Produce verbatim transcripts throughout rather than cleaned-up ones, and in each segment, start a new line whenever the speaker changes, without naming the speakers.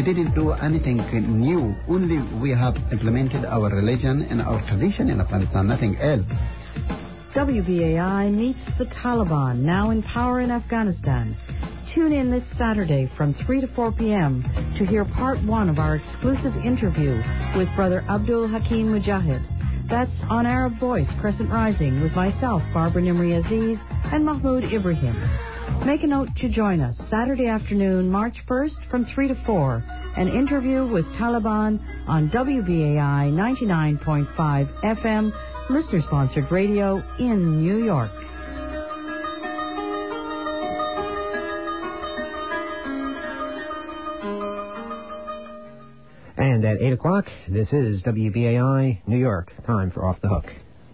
didn't do anything new. Only we have implemented our religion and our tradition in Afghanistan, nothing else.
W B A I meets the Taliban, now in power in Afghanistan. Tune in this Saturday from three to four p.m. to hear part one of our exclusive interview with Brother Abdul Hakim Mujahid. That's on Arab Voice, Crescent Rising, with myself, Barbara Nimri Aziz, and Mahmoud Ibrahim. Make a note to join us Saturday afternoon, March first, from three to four. An interview with Taliban on W B A I ninety-nine point five F M, listener-sponsored radio in New York.
And at eight o'clock, this is W B A I New York. Time for Off the Hook.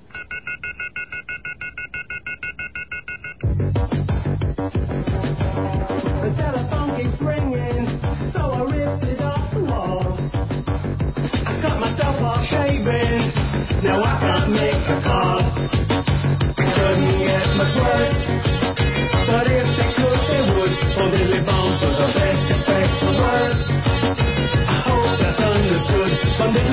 The telephone keeps ringing, so I ripped it off the wall. I cut myself off shaving, now I can't make a call. Couldn't get much worse, but if they could, they would. For the phone for the best effect for words. I hope that's understood. From the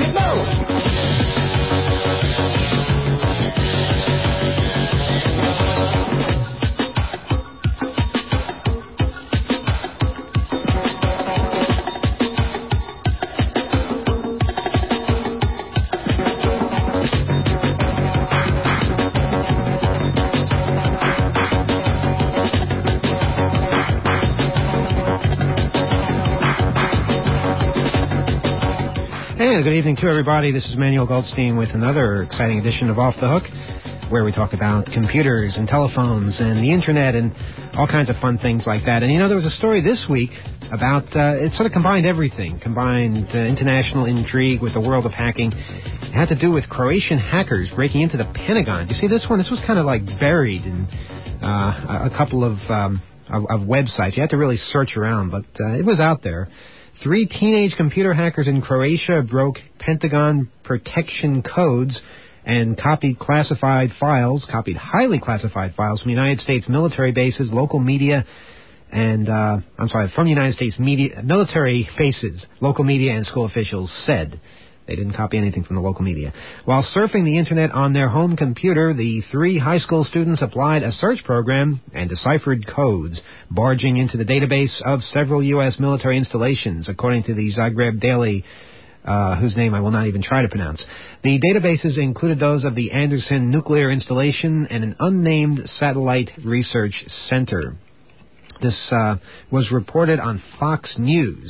And good evening to everybody. This is Manuel Goldstein with another exciting edition of Off the Hook, where we talk about computers and telephones and the internet and all kinds of fun things like that. And, you know, there was a story this week about, uh, it sort of combined everything, combined uh, international intrigue with the world of hacking. It had to do with Croatian hackers breaking into the Pentagon. You see this one? This was kind of like buried in uh, a couple of, um, of, of websites. You had to really search around, but uh, it was out there. Three teenage computer hackers in Croatia broke Pentagon protection codes and copied classified files, copied highly classified files from United States military bases, local media, and, uh, I'm sorry, from United States media, military bases, local media and school officials said. They didn't copy anything from the local media. While surfing the internet on their home computer, the three high school students applied a search program and deciphered codes, barging into the database of several U S military installations, according to the Zagreb Daily, uh, whose name I will not even try to pronounce. The databases included those of the Anderson Nuclear Installation and an unnamed satellite research center. This uh, was reported on Fox News,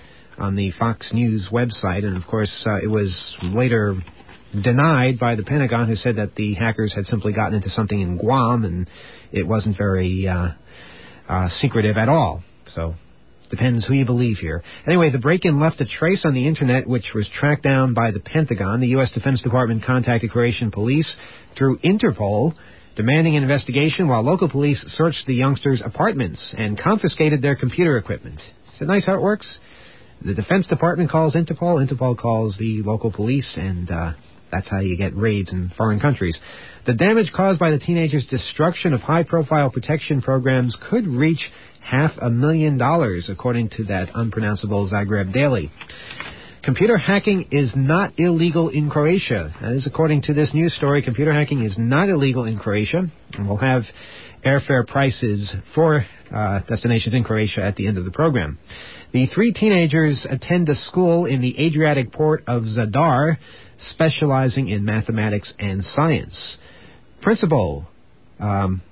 on the Fox News website, and of course uh, it was later denied by the Pentagon, who said that the hackers had simply gotten into something in Guam and it wasn't very uh, uh, secretive at all. So depends who you believe here. Anyway, the break-in left a trace on the internet, which was tracked down by the Pentagon. The U S Defense Department contacted Croatian police through Interpol, demanding an investigation, while local police searched the youngsters' apartments and confiscated their computer equipment. Is it nice how it works? The Defense Department calls Interpol, Interpol calls the local police, and uh, that's how you get raids in foreign countries. The damage caused by the teenagers' destruction of high-profile protection programs could reach half a million dollars, according to that unpronounceable Zagreb Daily. Computer hacking is not illegal in Croatia. That is according to this news story. Computer hacking is not illegal in Croatia, and we'll have airfare prices for uh, destinations in Croatia at the end of the program. The three teenagers attend a school in the Adriatic port of Zadar, specializing in mathematics and science. Principal, um,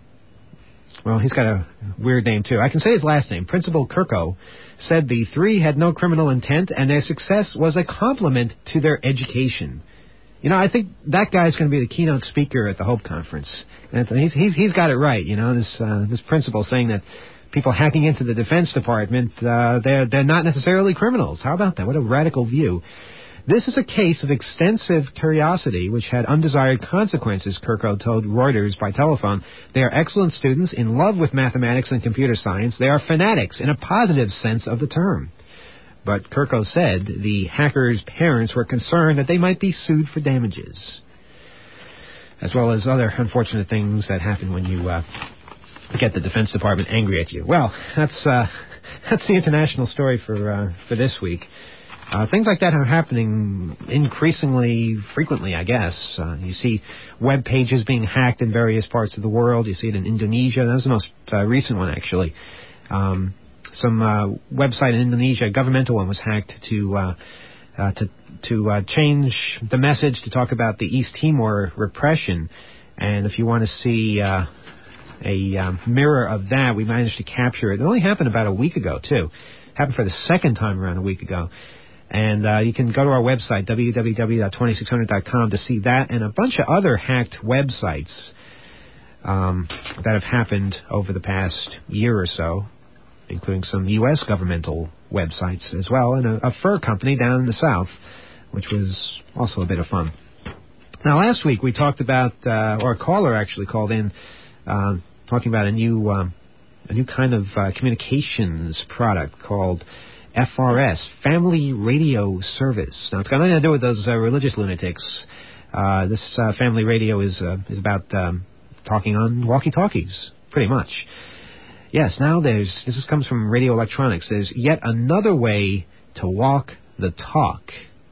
well, he's got a weird name, too. I can say his last name. Principal Kirko said the three had no criminal intent, and their success was a compliment to their education. You know, I think that guy's going to be the keynote speaker at the Hope Conference. And he's, he's, he's got it right, you know, this, uh, this principal saying that people hacking into the Defense Department, uh, they're, they're not necessarily criminals. How about that? What a radical view. This is a case of extensive curiosity which had undesired consequences, Kirko told Reuters by telephone. They are excellent students in love with mathematics and computer science. They are fanatics in a positive sense of the term. But Kirko said the hackers' parents were concerned that they might be sued for damages, as well as other unfortunate things that happen when you uh, get the Defense Department angry at you. Well, that's uh, that's the international story for uh, for this week. Uh, things like that are happening increasingly frequently, I guess. Uh, you see web pages being hacked in various parts of the world. You see it in Indonesia. That was the most uh, recent one, actually. Um, some uh, website in Indonesia, a governmental one, was hacked to uh, uh, to to uh, change the message to talk about the East Timor repression. And if you want to see uh, a um, mirror of that, we managed to capture it. It only happened about a week ago, too. It happened for the second time around a week ago. And uh, you can go to our website, w w w dot two six hundred dot com, to see that and a bunch of other hacked websites um, that have happened over the past year or so, including some U S governmental websites as well, and a, a fur company down in the south, which was also a bit of fun. Now, last week we talked about, uh, or a caller actually called in, uh, talking about a new, um, a new kind of uh, communications product called F R S, Family Radio Service. Now, it's got nothing to do with those uh, religious lunatics. Uh, this uh, family radio is uh, is about um, talking on walkie-talkies, pretty much. Yes, now there's, this is, comes from Radio Electronics, there's yet another way to walk the talk.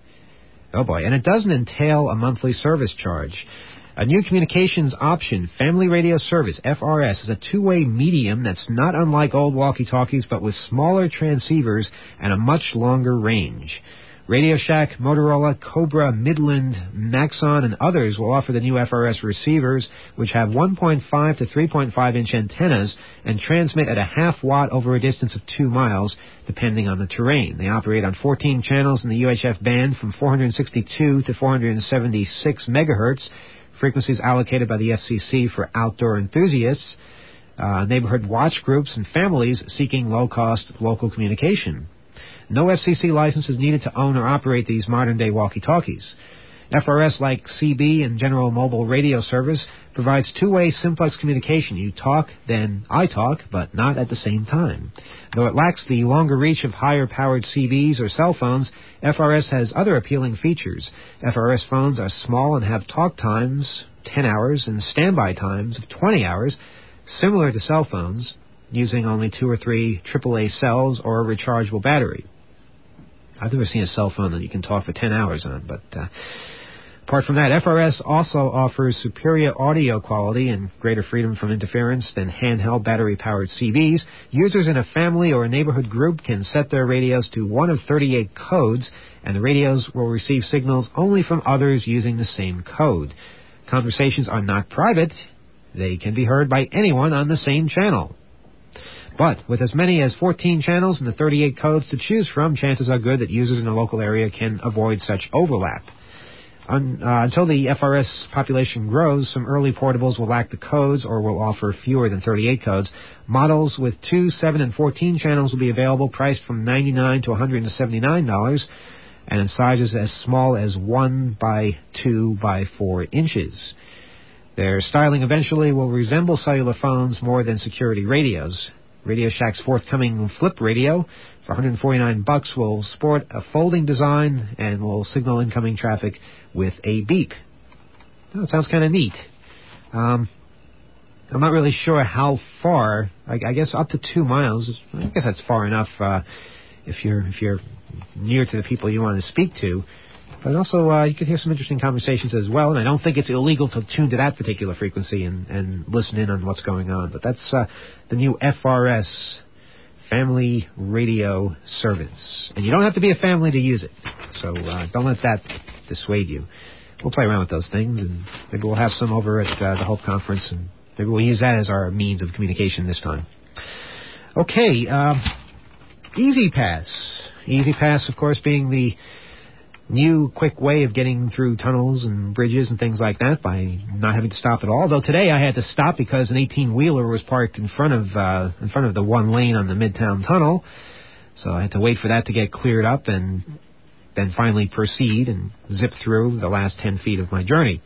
Oh boy, and it doesn't entail a monthly service charge. A new communications option, Family Radio Service, F R S, is a two-way medium that's not unlike old walkie-talkies, but with smaller transceivers and a much longer range. Radio Shack, Motorola, Cobra, Midland, Maxon, and others will offer the new F R S receivers, which have one point five to three point five inch antennas and transmit at a half watt over a distance of two miles, depending on the terrain. They operate on fourteen channels in the U H F band from four hundred sixty-two to four hundred seventy-six megahertz, frequencies allocated by the F C C for outdoor enthusiasts, uh, neighborhood watch groups, and families seeking low-cost local communication. No F C C license is needed to own or operate these modern-day walkie-talkies. F R S, like C B and General Mobile Radio Service, provides two-way simplex communication. You talk, then I talk, but not at the same time. Though it lacks the longer reach of higher-powered C Bs or cell phones, F R S has other appealing features. F R S phones are small and have talk times, ten hours, and standby times of twenty hours, similar to cell phones, using only two or three triple A cells or a rechargeable battery. I've never seen a cell phone that you can talk for ten hours on, but uh, apart from that, F R S also offers superior audio quality and greater freedom from interference than handheld battery-powered C Bs. Users in a family or a neighborhood group can set their radios to one of thirty-eight codes, and the radios will receive signals only from others using the same code. Conversations are not private. They can be heard by anyone on the same channel. But with as many as fourteen channels and the thirty-eight codes to choose from, chances are good that users in the local area can avoid such overlap. Un, uh, until the F R S population grows, some early portables will lack the codes or will offer fewer than thirty-eight codes. Models with two, seven, and fourteen channels will be available, priced from ninety-nine dollars to one hundred seventy-nine dollars, and in sizes as small as one by two by four inches. Their styling eventually will resemble cellular phones more than security radios. Radio Shack's forthcoming Flip Radio for one hundred forty-nine bucks will sport a folding design and will signal incoming traffic with a beep. Oh, it sounds kind of neat. Um, I'm not really sure how far. I, I guess up to two miles. I guess that's far enough uh, if you're if you're near to the people you want to speak to. But also, uh, you could hear some interesting conversations as well, and I don't think it's illegal to tune to that particular frequency and, and listen in on what's going on. But that's uh, the new F R S, Family Radio Service. And you don't have to be a family to use it, so uh, don't let that dissuade you. We'll play around with those things, and maybe we'll have some over at uh, the Hope Conference, and maybe we'll use that as our means of communication this time. Okay, uh, Easy Pass. Easy Pass, of course, being the new quick way of getting through tunnels and bridges and things like that by not having to stop at all. Though today I had to stop because an eighteen-wheeler was parked in front of uh, in front of the one lane on the Midtown Tunnel, so I had to wait for that to get cleared up and then finally proceed and zip through the last ten feet of my journey.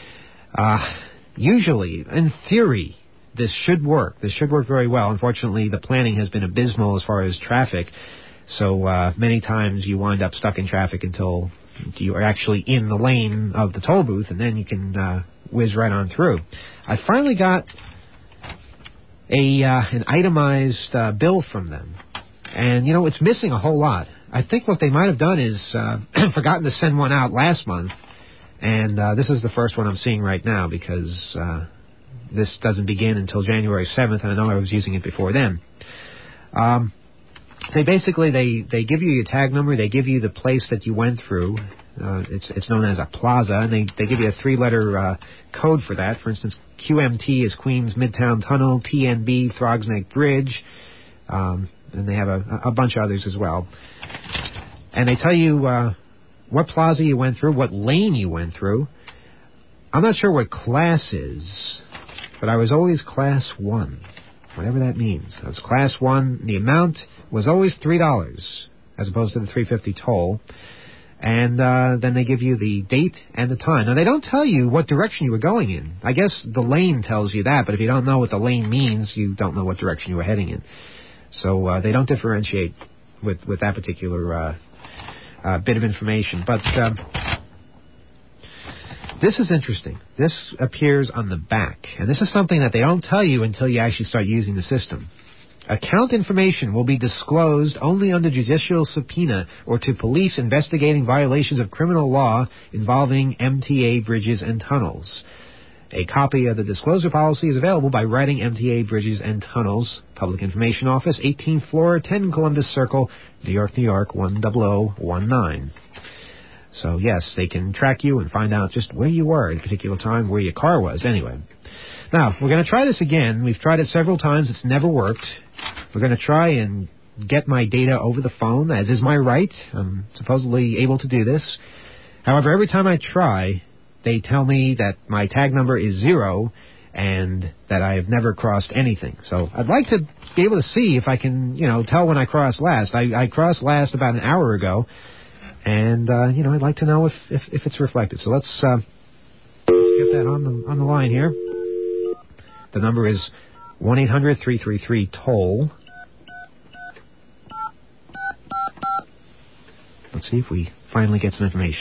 Uh, usually, in theory, this should work. This should work very well. Unfortunately, the planning has been abysmal as far as traffic. So uh, many times you wind up stuck in traffic until you are actually in the lane of the toll booth, and then you can uh, whiz right on through. I finally got a uh, an itemized uh, bill from them. And, you know, it's missing a whole lot. I think what they might have done is uh, forgotten to send one out last month. And uh, this is the first one I'm seeing right now because uh, this doesn't begin until January seventh, and I know I was using it before then. Um, they basically, they, they give you your tag number, they give you the place that you went through. Uh, it's it's known as a plaza, and they, they give you a three-letter uh, code for that. For instance, Q M T is Queens Midtown Tunnel, T N B, Throgs Neck Bridge, um, and they have a, a bunch of others as well. And they tell you uh, what plaza you went through, what lane you went through. I'm not sure what class is, but I was always class one, whatever that means. I was class one. The amount was always three dollars as opposed to the three fifty toll. And uh, then they give you the date and the time. Now, they don't tell you what direction you were going in. I guess the lane tells you that, but if you don't know what the lane means, you don't know what direction you were heading in. So uh, they don't differentiate with, with that particular uh, uh, bit of information. But um, this is interesting. This appears on the back. And this is something that they don't tell you until you actually start using the system. Account information will be disclosed only under judicial subpoena or to police investigating violations of criminal law involving M T A bridges and tunnels. A copy of the disclosure policy is available by writing M T A Bridges and Tunnels, Public Information Office, eighteenth floor, ten Columbus Circle, New York, New York, one zero zero one nine. So, yes, they can track you and find out just where you were at a particular time, where your car was, anyway. Now, we're going to try this again. We've tried it several times. It's never worked. We're going to try and get my data over the phone, as is my right. I'm supposedly able to do this. However, every time I try, they tell me that my tag number is zero and that I have never crossed anything. So I'd like to be able to see if I can, you know, tell when I crossed last. I, I crossed last about an hour ago, and, uh, you know, I'd like to know if, if, if it's reflected. So let's, uh, let's get that on the, on the line here. The number is one eight hundred three three three toll. Let's see if we finally get some information.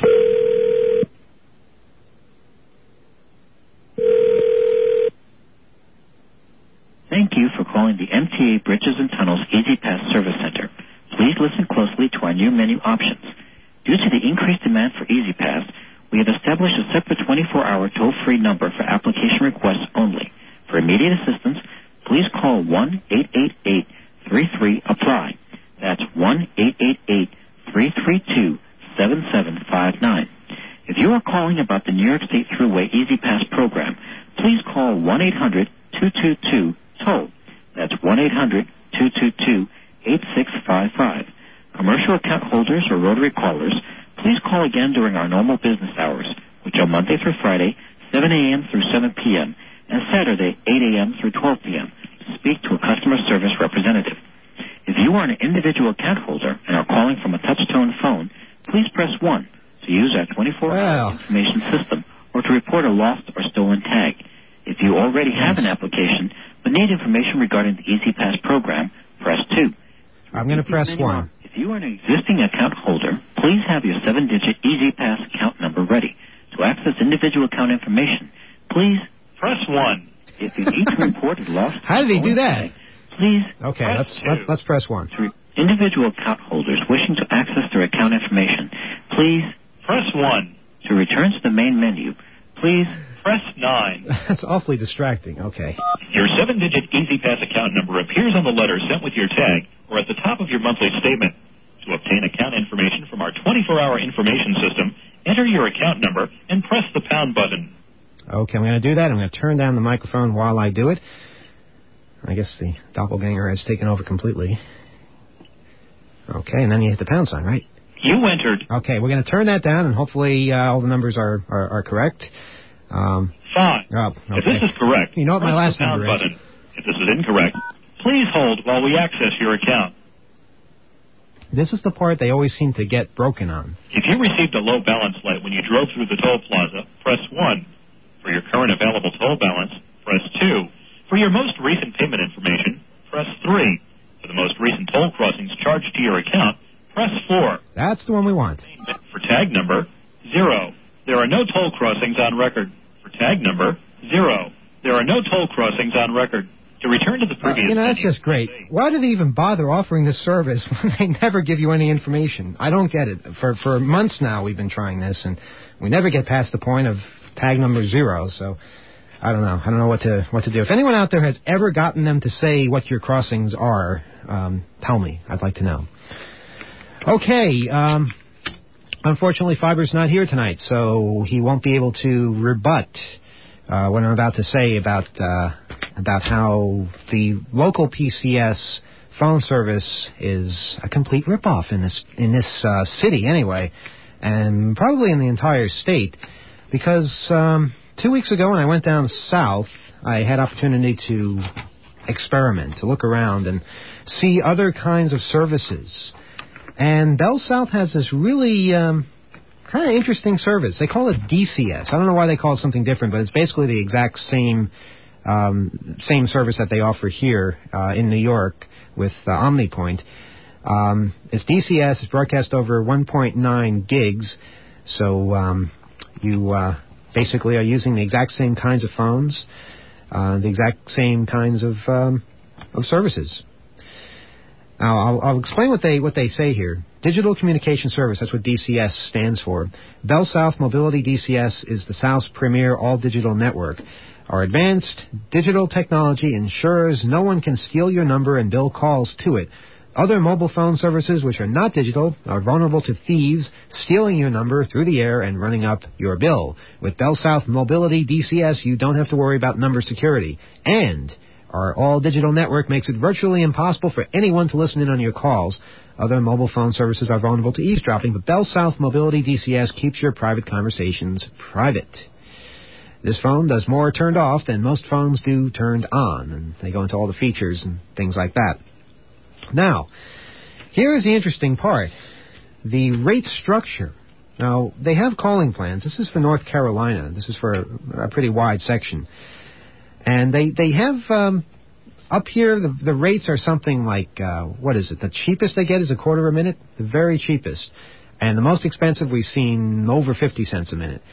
Thank you for calling the M T A Bridges and Tunnels Easy Pass Service Center. Please listen closely to our new menu options. Due to the increased demand for Easy Pass, we have established a separate twenty-four hour toll-free number for application requests only. For immediate assistance, please call one eight eight eight three three apply. That's one eight eight eight three three two seven seven five nine. If you are calling about the New York State Thruway Easy Pass program, please call one eight hundred two two two toll. That's one eight hundred two two two eight six five five. Commercial account holders or rotary callers, please call again during our normal business hours, which are Monday through Friday, seven a.m. through seven p.m., and Saturday, eight a.m. through twelve p.m., to speak to a customer service representative. If you are an individual account holder and are calling from a touch-tone phone, please press one to use our twenty-four hour
wow.
information system or to report a lost or stolen tag. If you already have an application but need information regarding the Easy Pass program, press two.
I'm going to press one.
If you are an existing account holder, please have your seven-digit Easy Pass account number ready. To access individual account information, please press one. If you need to report a lost
How did he do that?
tag, please
Okay,
press
let's,
two.
let's let's press one.
To individual account holders wishing to access their account information, please press one. To return to the main menu, please press nine.
That's awfully distracting. Okay.
Your seven-digit Easy Pass account number appears on the letter sent with your tag or at the top of your monthly statement. To obtain account information from our twenty-four hour information system, enter your account number and press the pound button.
Okay, I'm going to do that. I'm going to turn down the microphone while I do it. I guess the doppelganger has taken over completely. Okay, and then you hit the pound sign, right?
You entered.
Okay, we're going to turn that down, and hopefully uh, all the numbers are, are, are correct. Um,
Fine.
oh, okay.
If this is correct,
you know what my
press
last
the pound
number is.
button. If this is incorrect, please hold while we access your account.
This is the part they always seem to get broken on.
If you received a low balance light when you drove through the toll plaza, press one. For your current available toll balance, press two. For your most recent payment information, press three. For the most recent toll crossings charged to your account, press four.
That's the one we want.
For tag number, zero. There are no toll crossings on record. For tag number, zero. There are no toll crossings on record. To return to the
Uh,
previous
you know, that's
menu,
just great. Why do they even bother offering this service when they never give you any information? I don't get it. For for months now we've been trying this, and we never get past the point of tag number zero, so I don't know. I don't know what to what to do. If anyone out there has ever gotten them to say what your crossings are, um, tell me. I'd like to know. Okay. Um, unfortunately, Fiber's not here tonight, so he won't be able to rebut uh, what I'm about to say about uh, about how the local P C S phone service is a complete ripoff in this in this uh, city anyway, and probably in the entire state, because um, two weeks ago when I went down south, I had opportunity to experiment, to look around and see other kinds of services. And Bell South has this really um, kind of interesting service. They call it D C S. I don't know why they call it something different, but it's basically the exact same um, same service that they offer here uh, in New York with uh, OmniPoint. Um, it's D C S. It's broadcast over one point nine gigs. So um, you uh, basically are using the exact same kinds of phones, uh, the exact same kinds of um, of services. Now, I'll, I'll explain what they what they say here. Digital Communication Service, that's what D C S stands for. Bell South Mobility D C S is the South's premier all-digital network. Our advanced digital technology ensures no one can steal your number and bill calls to it. Other mobile phone services which are not digital are vulnerable to thieves stealing your number through the air and running up your bill. With Bell South Mobility D C S, you don't have to worry about number security. And our all-digital network makes it virtually impossible for anyone to listen in on your calls. Other mobile phone services are vulnerable to eavesdropping, but Bell South Mobility D C S keeps your private conversations private. This phone does more turned off than most phones do turned on, and they go into all the features and things like that. Now, here is the interesting part. The rate structure. Now, they have calling plans. This is for North Carolina. This is for a, a pretty wide section. And they, they have, um, up here, the, the rates are something like, uh, what is it? The cheapest they get is a quarter a minute? The very cheapest. And the most expensive we've seen over fifty cents a minute.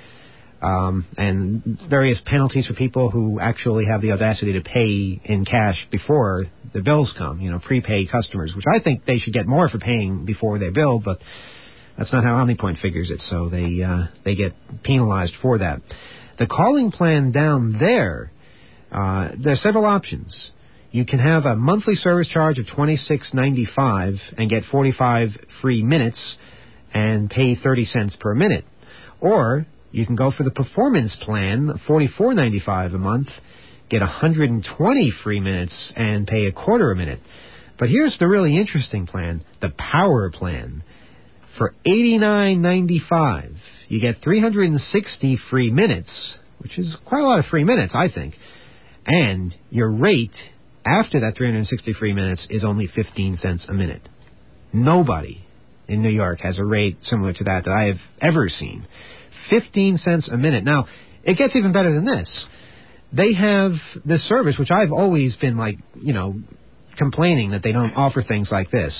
Um, and various penalties for people who actually have the audacity to pay in cash before the bills come, you know, prepaid customers, which I think they should get more for paying before they bill, but that's not how OmniPoint figures it, so they, uh, they get penalized for that. The calling plan down there, Uh, there are several options. You can have a monthly service charge of twenty-six ninety-five and get forty-five free minutes and pay thirty cents per minute. Or you can go for the performance plan, forty-four ninety-five a month, get one hundred twenty free minutes and pay a quarter a minute. But here's the really interesting plan, the power plan. For eighty-nine ninety-five, you get three hundred sixty free minutes, which is quite a lot of free minutes, I think. And your rate after that three hundred sixty free minutes is only fifteen cents a minute. Nobody in New York has a rate similar to that that I have ever seen. fifteen cents a minute. Now, it gets even better than this. They have this service, which I've always been like, you know, complaining that they don't offer things like this.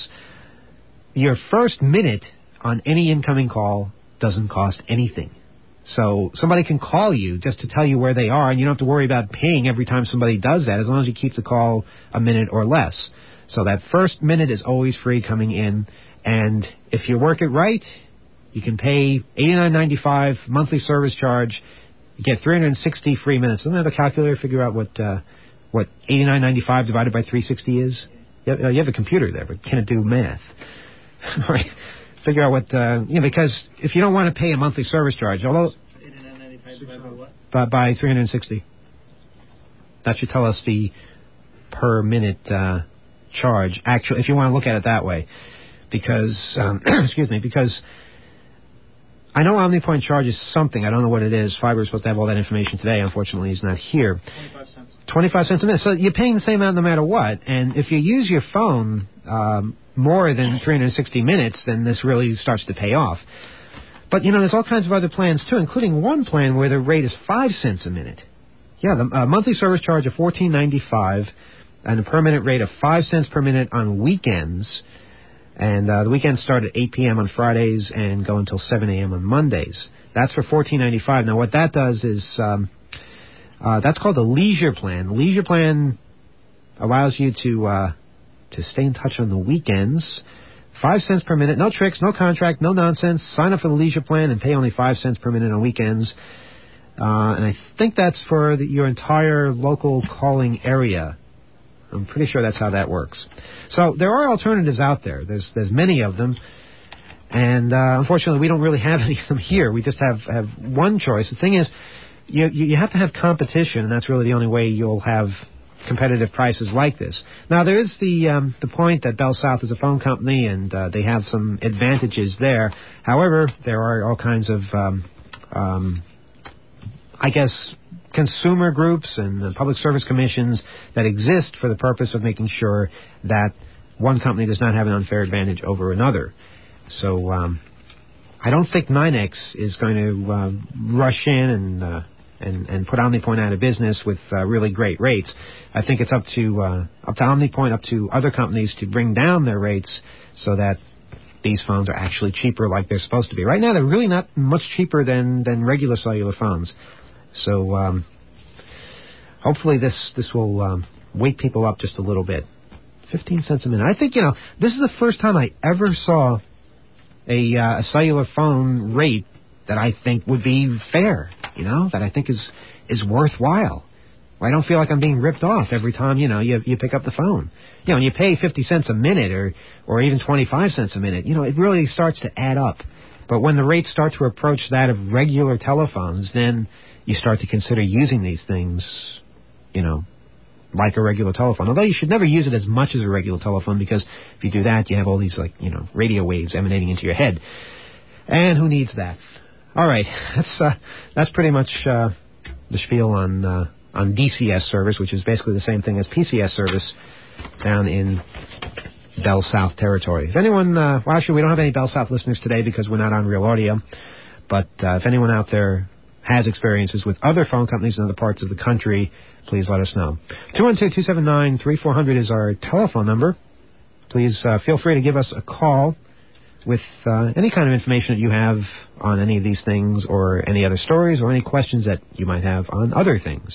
Your first minute on any incoming call doesn't cost anything. So somebody can call you just to tell you where they are, and you don't have to worry about paying every time somebody does that, as long as you keep the call a minute or less. So that first minute is always free coming in, and if you work it right, you can pay eighty-nine ninety-five monthly service charge. You get three hundred sixty free minutes. Doesn't have a calculator figure out what uh, what eighty-nine ninety-five divided by three hundred sixty is? You have, uh, you have a computer there, but can it do math? Right. Figure out what, uh, you know, because if you don't want to pay a monthly service charge, although
eighty-nine ninety-five divided by what?
By, by three hundred sixty. That should tell us the per minute uh, charge, actually, if you want to look at it that way. Because, um, excuse me, because I know OmniPoint charges something. I don't know what it is. Fiber is supposed to have all that information today. Unfortunately, he's not here.
twenty-five cents.
twenty-five cents a minute. So you're paying the same amount no matter what. And if you use your phone um, more than three hundred sixty minutes, then this really starts to pay off. But, you know, there's all kinds of other plans, too, including one plan where the rate is five cents a minute. Yeah, the uh, monthly service charge of fourteen ninety-five and a per minute rate of five cents per minute on weekends. And uh, the weekends start at eight p.m. on Fridays and go until seven a.m. on Mondays. That's for fourteen ninety-five. Now, what that does is um, uh, that's called the leisure plan. The leisure plan allows you to uh, to stay in touch on the weekends. Five cents per minute, no tricks, no contract, no nonsense. Sign up for the leisure plan and pay only five cents per minute on weekends. Uh, and I think that's for the, your entire local calling area. I'm pretty sure that's how that works. So there are alternatives out there. There's there's many of them. And uh, unfortunately, we don't really have any of them here. We just have, have one choice. The thing is, you, you have to have competition, and that's really the only way you'll have competitive prices like this. Now, there is the um, the point that Bell South is a phone company, and uh, they have some advantages there. However, there are all kinds of, um, um, I guess, consumer groups and uh, public service commissions that exist for the purpose of making sure that one company does not have an unfair advantage over another. So um, I don't think NYNEX is going to uh, rush in and... Uh, And, and put OmniPoint out of business with uh, really great rates. I think it's up to uh, up to OmniPoint, up to other companies to bring down their rates so that these phones are actually cheaper like they're supposed to be. Right now, they're really not much cheaper than, than regular cellular phones. So um, hopefully this this will um, wake people up just a little bit. Fifteen cents a minute. I think, you know, this is the first time I ever saw a, uh, a cellular phone rate that I think would be fair. You know, that I think is is worthwhile. Where I don't feel like I'm being ripped off every time, you know, you you pick up the phone. You know, and you pay fifty cents a minute or, or even twenty-five cents a minute, you know, it really starts to add up. But when the rates start to approach that of regular telephones, then you start to consider using these things, you know, like a regular telephone. Although you should never use it as much as a regular telephone, because if you do that, you have all these, like, you know, radio waves emanating into your head. And who needs that? All right, that's uh, that's pretty much uh, the spiel on uh, on D C S service, which is basically the same thing as P C S service down in Bell South territory. If anyone, uh, well, actually, we don't have any Bell South listeners today because we're not on Real Audio. But uh, if anyone out there has experiences with other phone companies in other parts of the country, please let us know. two one two, two seven nine, three four zero zero is our telephone number. Please uh, feel free to give us a call with uh, any kind of information that you have on any of these things, or any other stories, or any questions that you might have on other things.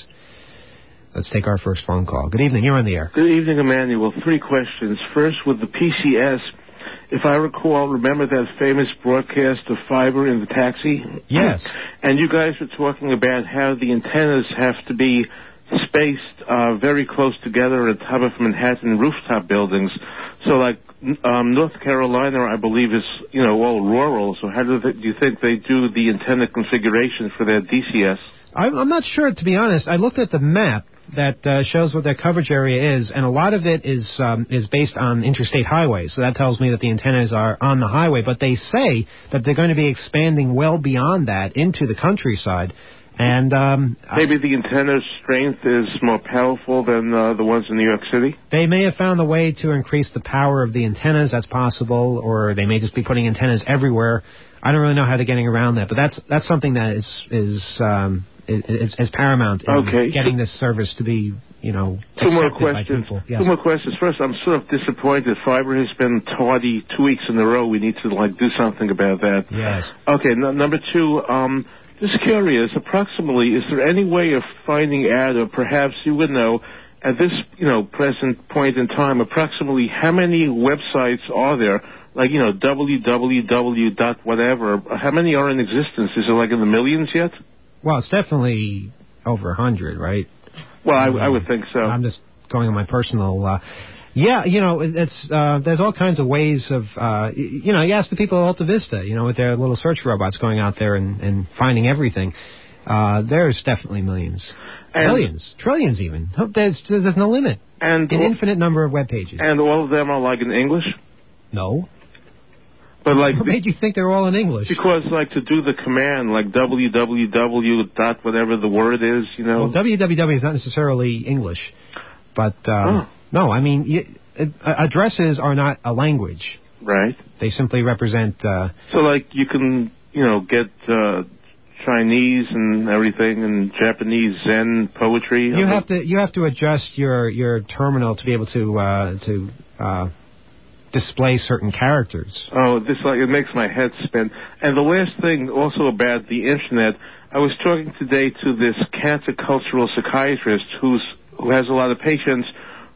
Let's take our first phone call. Good evening. You're on the air.
Good evening, Emmanuel. Three questions. First, with the P C S, if I recall, remember that famous broadcast of fiber in the taxi?
Yes.
And you guys were talking about how the antennas have to be spaced uh, very close together on top of Manhattan rooftop buildings. So, like, um, North Carolina, I believe, is, you know, all rural. So how do, they, do you think they do the antenna configuration for their D C S?
I'm, I'm not sure, to be honest. I looked at the map that uh, shows what their coverage area is, and a lot of it is um, is based on interstate highways. So that tells me that the antennas are on the highway. But they say that they're going to be expanding well beyond that into the countryside. And um,
maybe the antenna strength is more powerful than uh, the ones in New York City?
They may have found a way to increase the power of the antennas. That's possible. Or they may just be putting antennas everywhere. I don't really know how they're getting around that. But that's that's something that is is um, is, is paramount in
okay.
getting this service to be, you know,
Two more questions.
Yes.
Two more questions. First, I'm sort of disappointed. Fiber has been tardy two weeks in a row. We need to, like, do something about that.
Yes.
Okay, n- number two, um... just curious, approximately, is there any way of finding out, or perhaps you would know, at this, you know, present point in time, approximately how many websites are there, like, you know, www dot whatever, how many are in existence? Is it like in the millions yet?
Well, it's definitely over a hundred, right?
Well, I, I would think so.
I'm just going on my personal... Uh, Yeah, you know, it's uh, there's all kinds of ways of, uh, you know, you ask the people at Alta Vista, you know, with their little search robots going out there and, and finding everything. Uh, there's definitely millions.
And
Billions. Trillions even. There's, there's no limit.
And
An
all,
infinite number of web pages.
And all of them are, like, in English?
No.
But, like...
What made you think they're all in English?
Because, like, to do the command, like, www dot whatever the word is, you know...
Well, www is not necessarily English. But... Um,
oh.
No, I mean, you, uh, addresses are not a language.
Right.
They simply represent... Uh,
so, like, you can, you know, get uh, Chinese and everything, and Japanese Zen poetry.
You have to you have to adjust your, your terminal to be able to uh, to uh, display certain characters.
Oh, this like it makes my head spin. And the last thing, also about the Internet, I was talking today to this cancer cultural psychiatrist who's who has a lot of patients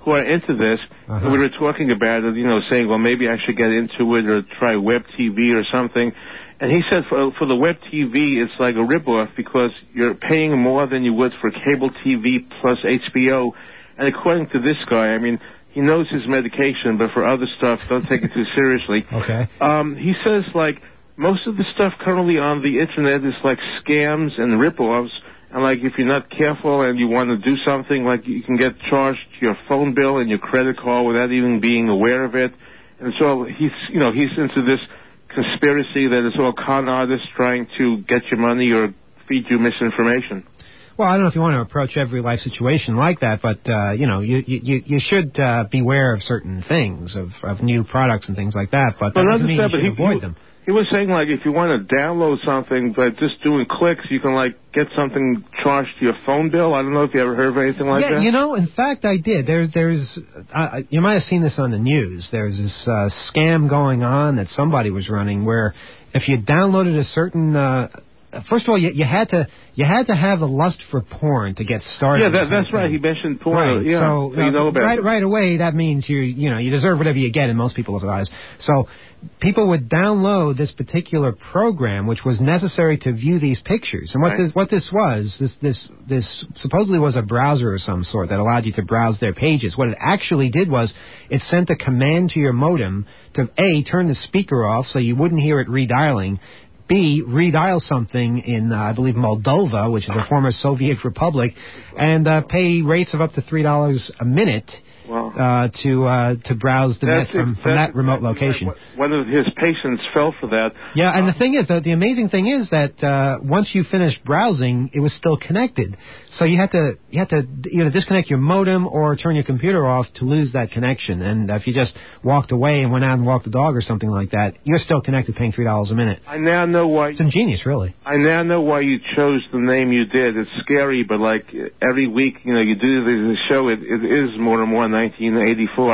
who are into this.
Uh-huh.
We were talking about it, you know, saying, well, maybe I should get into it or try web T V or something. And he said for for the web T V, it's like a ripoff because you're paying more than you would for cable T V plus H B O. And according to this guy, I mean, he knows his medication, but for other stuff, don't take it too seriously.
Okay.
Um, he says, like, most of the stuff currently on the Internet is like scams and ripoffs. And, like, if you're not careful and you want to do something, like, you can get charged your phone bill and your credit card without even being aware of it. And so he's, you know, he's into this conspiracy that it's all con artists trying to get your money or feed you misinformation.
Well, I don't know if you want to approach every life situation like that, but, uh, you know, you you, you should uh, beware of certain things, of, of new products and things like that, but that
well,
doesn't mean you should
he,
avoid
he,
them.
He was saying, like, if you want to download something, but just doing clicks, you can, like, get something charged to your phone bill. I don't know if you ever heard of anything like
yeah,
that.
you know, in fact, I did. There's, there's, uh, you might have seen this on the news. There's this uh, scam going on that somebody was running where if you downloaded a certain, uh, first of all, you, you had to, you had to have a lust for porn to get started.
Yeah, that, that's right. He mentioned porn.
Right.
Yeah,
so,
so you know about
right,
it.
right away, that means you, you know, you deserve whatever you get in most people's eyes. So people would download this particular program, which was necessary to view these pictures. And what
Right.
this what this was, this this this supposedly was a browser of some sort that allowed you to browse their pages. What it actually did was it sent a command to your modem to A, turn the speaker off so you wouldn't hear it redialing, B, redial something in, uh, I believe, Moldova, which is a former Soviet republic, and uh, pay rates of up to three dollars a minute
Wow.
uh, to uh, to browse the net
That's
from,
it,
from that
that's
remote
exactly
location.
right. One of his patients fell for that.
Yeah, and the thing is, uh, the amazing thing is that uh, once you finished browsing, it was still connected. So you had to you had to either disconnect your modem or turn your computer off to lose that connection. And uh, if you just walked away and went out and walked the dog or something like that, you're still connected, paying three dollars a minute.
I now know why.
It's ingenious, really.
I now know why you chose the name you did. It's scary, but like every week, you know, you do the show. It, it is more and more nineteen eighty-four.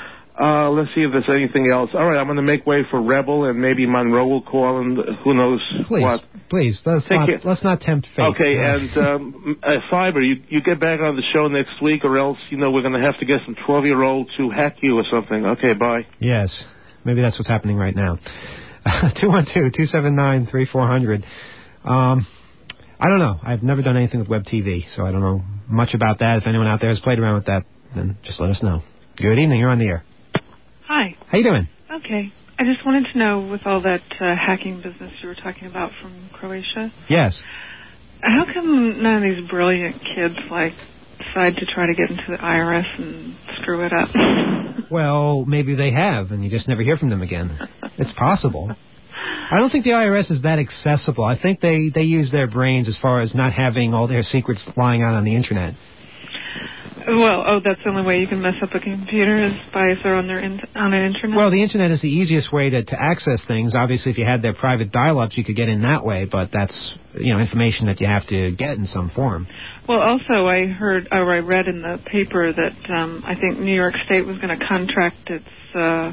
Uh, let's see if there's anything else. All right, I'm going to make way for Rebel, and maybe Monroe will call, and who knows
Please,
what.
please, let's
Take
not,
care.
let's not tempt fate.
Okay,
Yeah.
and um, uh, Fiber, you, you get back on the show next week, or else, you know, we're going to have to get some twelve-year-old to hack you or something. Okay, bye.
Yes, maybe that's what's happening right now. two one two, two seven nine, three four zero zero. Um, I don't know. I've never done anything with Web T V, so I don't know much about that. If anyone out there has played around with that, then just let us know. Good evening. You're on the air.
Hi.
How you doing?
Okay. I just wanted to know, with all that uh, hacking business you were talking about from Croatia,
Yes.
how come none of these brilliant kids, like, decide to try to get into the I R S and screw it up?
Well, maybe they have, and you just never hear from them again. It's possible. I don't think the I R S is that accessible. I think they, they use their brains as far as not having all their secrets lying out on the Internet.
Well, oh, that's the only way you can mess up a computer is by if they're on their in- on an Internet?
Well, the Internet is the easiest way to, to access things. Obviously, if you had their private dial-ups, you could get in that way, but that's, you know, information that you have to get in some form.
Well, also, I heard, or I read in the paper that um, I think New York State was going to contract its uh,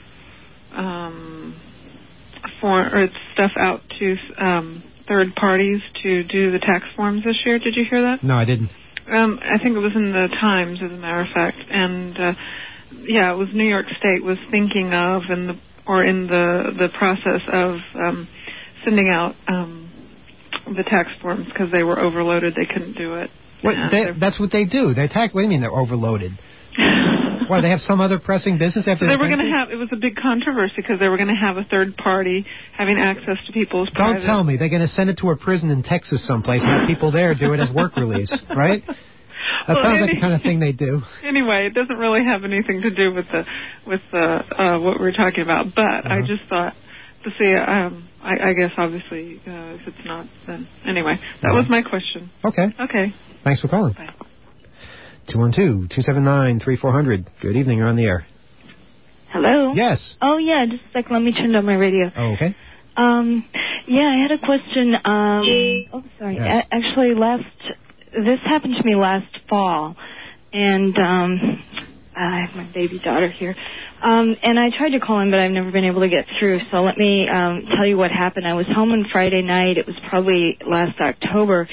um, for or its stuff out to um, third parties to do the tax forms this year. Did you hear that?
No, I didn't.
Um, I think it was in the Times, as a matter of fact, and uh, yeah, it was New York State was thinking of, in the or in the the process of um, sending out um, the tax forms because they were overloaded. They couldn't do it.
What,
And
they,
they're-
that's what they do. They attack. What do you mean they're overloaded? Why, they have some other pressing business after
they
the
were going to
country?
have. It was a big controversy because they were going to have a third party having access to people's
Don't
private.
tell me. They're going to send it to a prison in Texas someplace and have people there do it as work release, right? That
Well,
sounds like
any-
the kind of thing they do.
Anyway, it doesn't really have anything to do with the with the uh, what we're talking about. But
Uh-huh.
I just thought to see. Um, I, I guess obviously, uh, if it's not, then anyway, that
Uh-huh.
was my question.
Okay.
Okay.
Thanks for calling.
Bye.
two one two, two seven nine, three four zero zero. Good evening. You're on the air.
Hello?
Yes.
Oh, yeah, just a second. Let me turn down my radio.
Oh, okay.
Um, yeah, I had a question. Um, oh, sorry.
Yes.
A- actually, last, this happened to me last fall. And um, I have my baby daughter here. Um, and I tried to call in, but I've never been able to get through. So let me um, tell you what happened. I was home on Friday night. It was probably last October.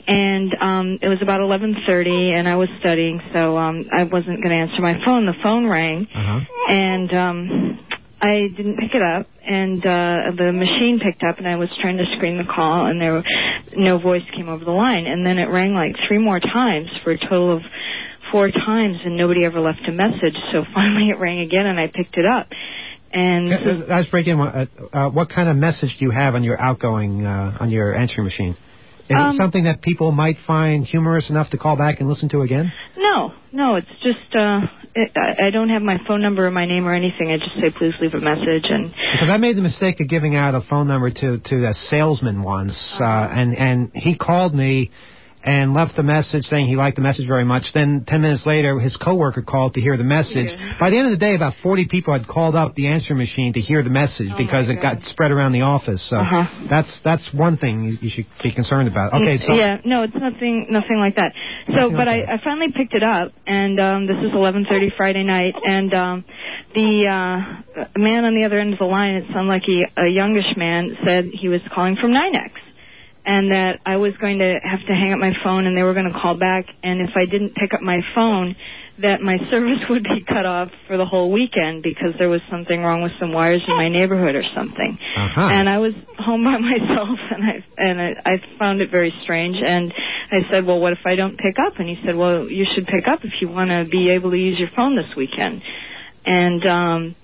And um, it was about eleven thirty, and I was studying, so um, I wasn't going to answer my phone. The phone rang,
Uh-huh.
and um, I didn't pick it up, and uh, the machine picked up, and I was trying to screen the call, and there no voice came over the line. And then it rang like three more times for a total of four times, and nobody ever left a message. So finally it rang again, and I picked it up. And
Uh, Let's break in. Uh, uh, what kind of message do you have on your outgoing, uh, on your answering machine? Is
Um,
it something that people might find humorous enough to call back and listen to again?
No, no, it's just, uh, it, I, I don't have my phone number or my name or anything. I just say, please leave a message. And
Because I made the mistake of giving out a phone number to, to a salesman once, uh, and, and he called me and left a message saying he liked the message very much. Then ten minutes later, his coworker called to hear the message.
Yeah.
By the end of the day, about forty people had called up the answer machine to hear the message
Oh
because
my
it got spread around the office. So
Uh-huh.
that's that's one thing you, you should be concerned about. Okay, so
yeah, no, it's nothing, nothing like that. So,
Nothing
but
like
I, I finally picked it up, and um, this is eleven thirty Friday night, and um, the uh, man on the other end of the line, it sounded like he, a youngish man, said he was calling from nine X. And that I was going to have to hang up my phone, and they were going to call back, and if I didn't pick up my phone, that my service would be cut off for the whole weekend because there was something wrong with some wires in my neighborhood or something.
Uh-huh.
And I was home by myself, and I and I, I found it very strange. And I said, well, what if I don't pick up? And he said, well, you should pick up if you want to be able to use your phone this weekend. And um,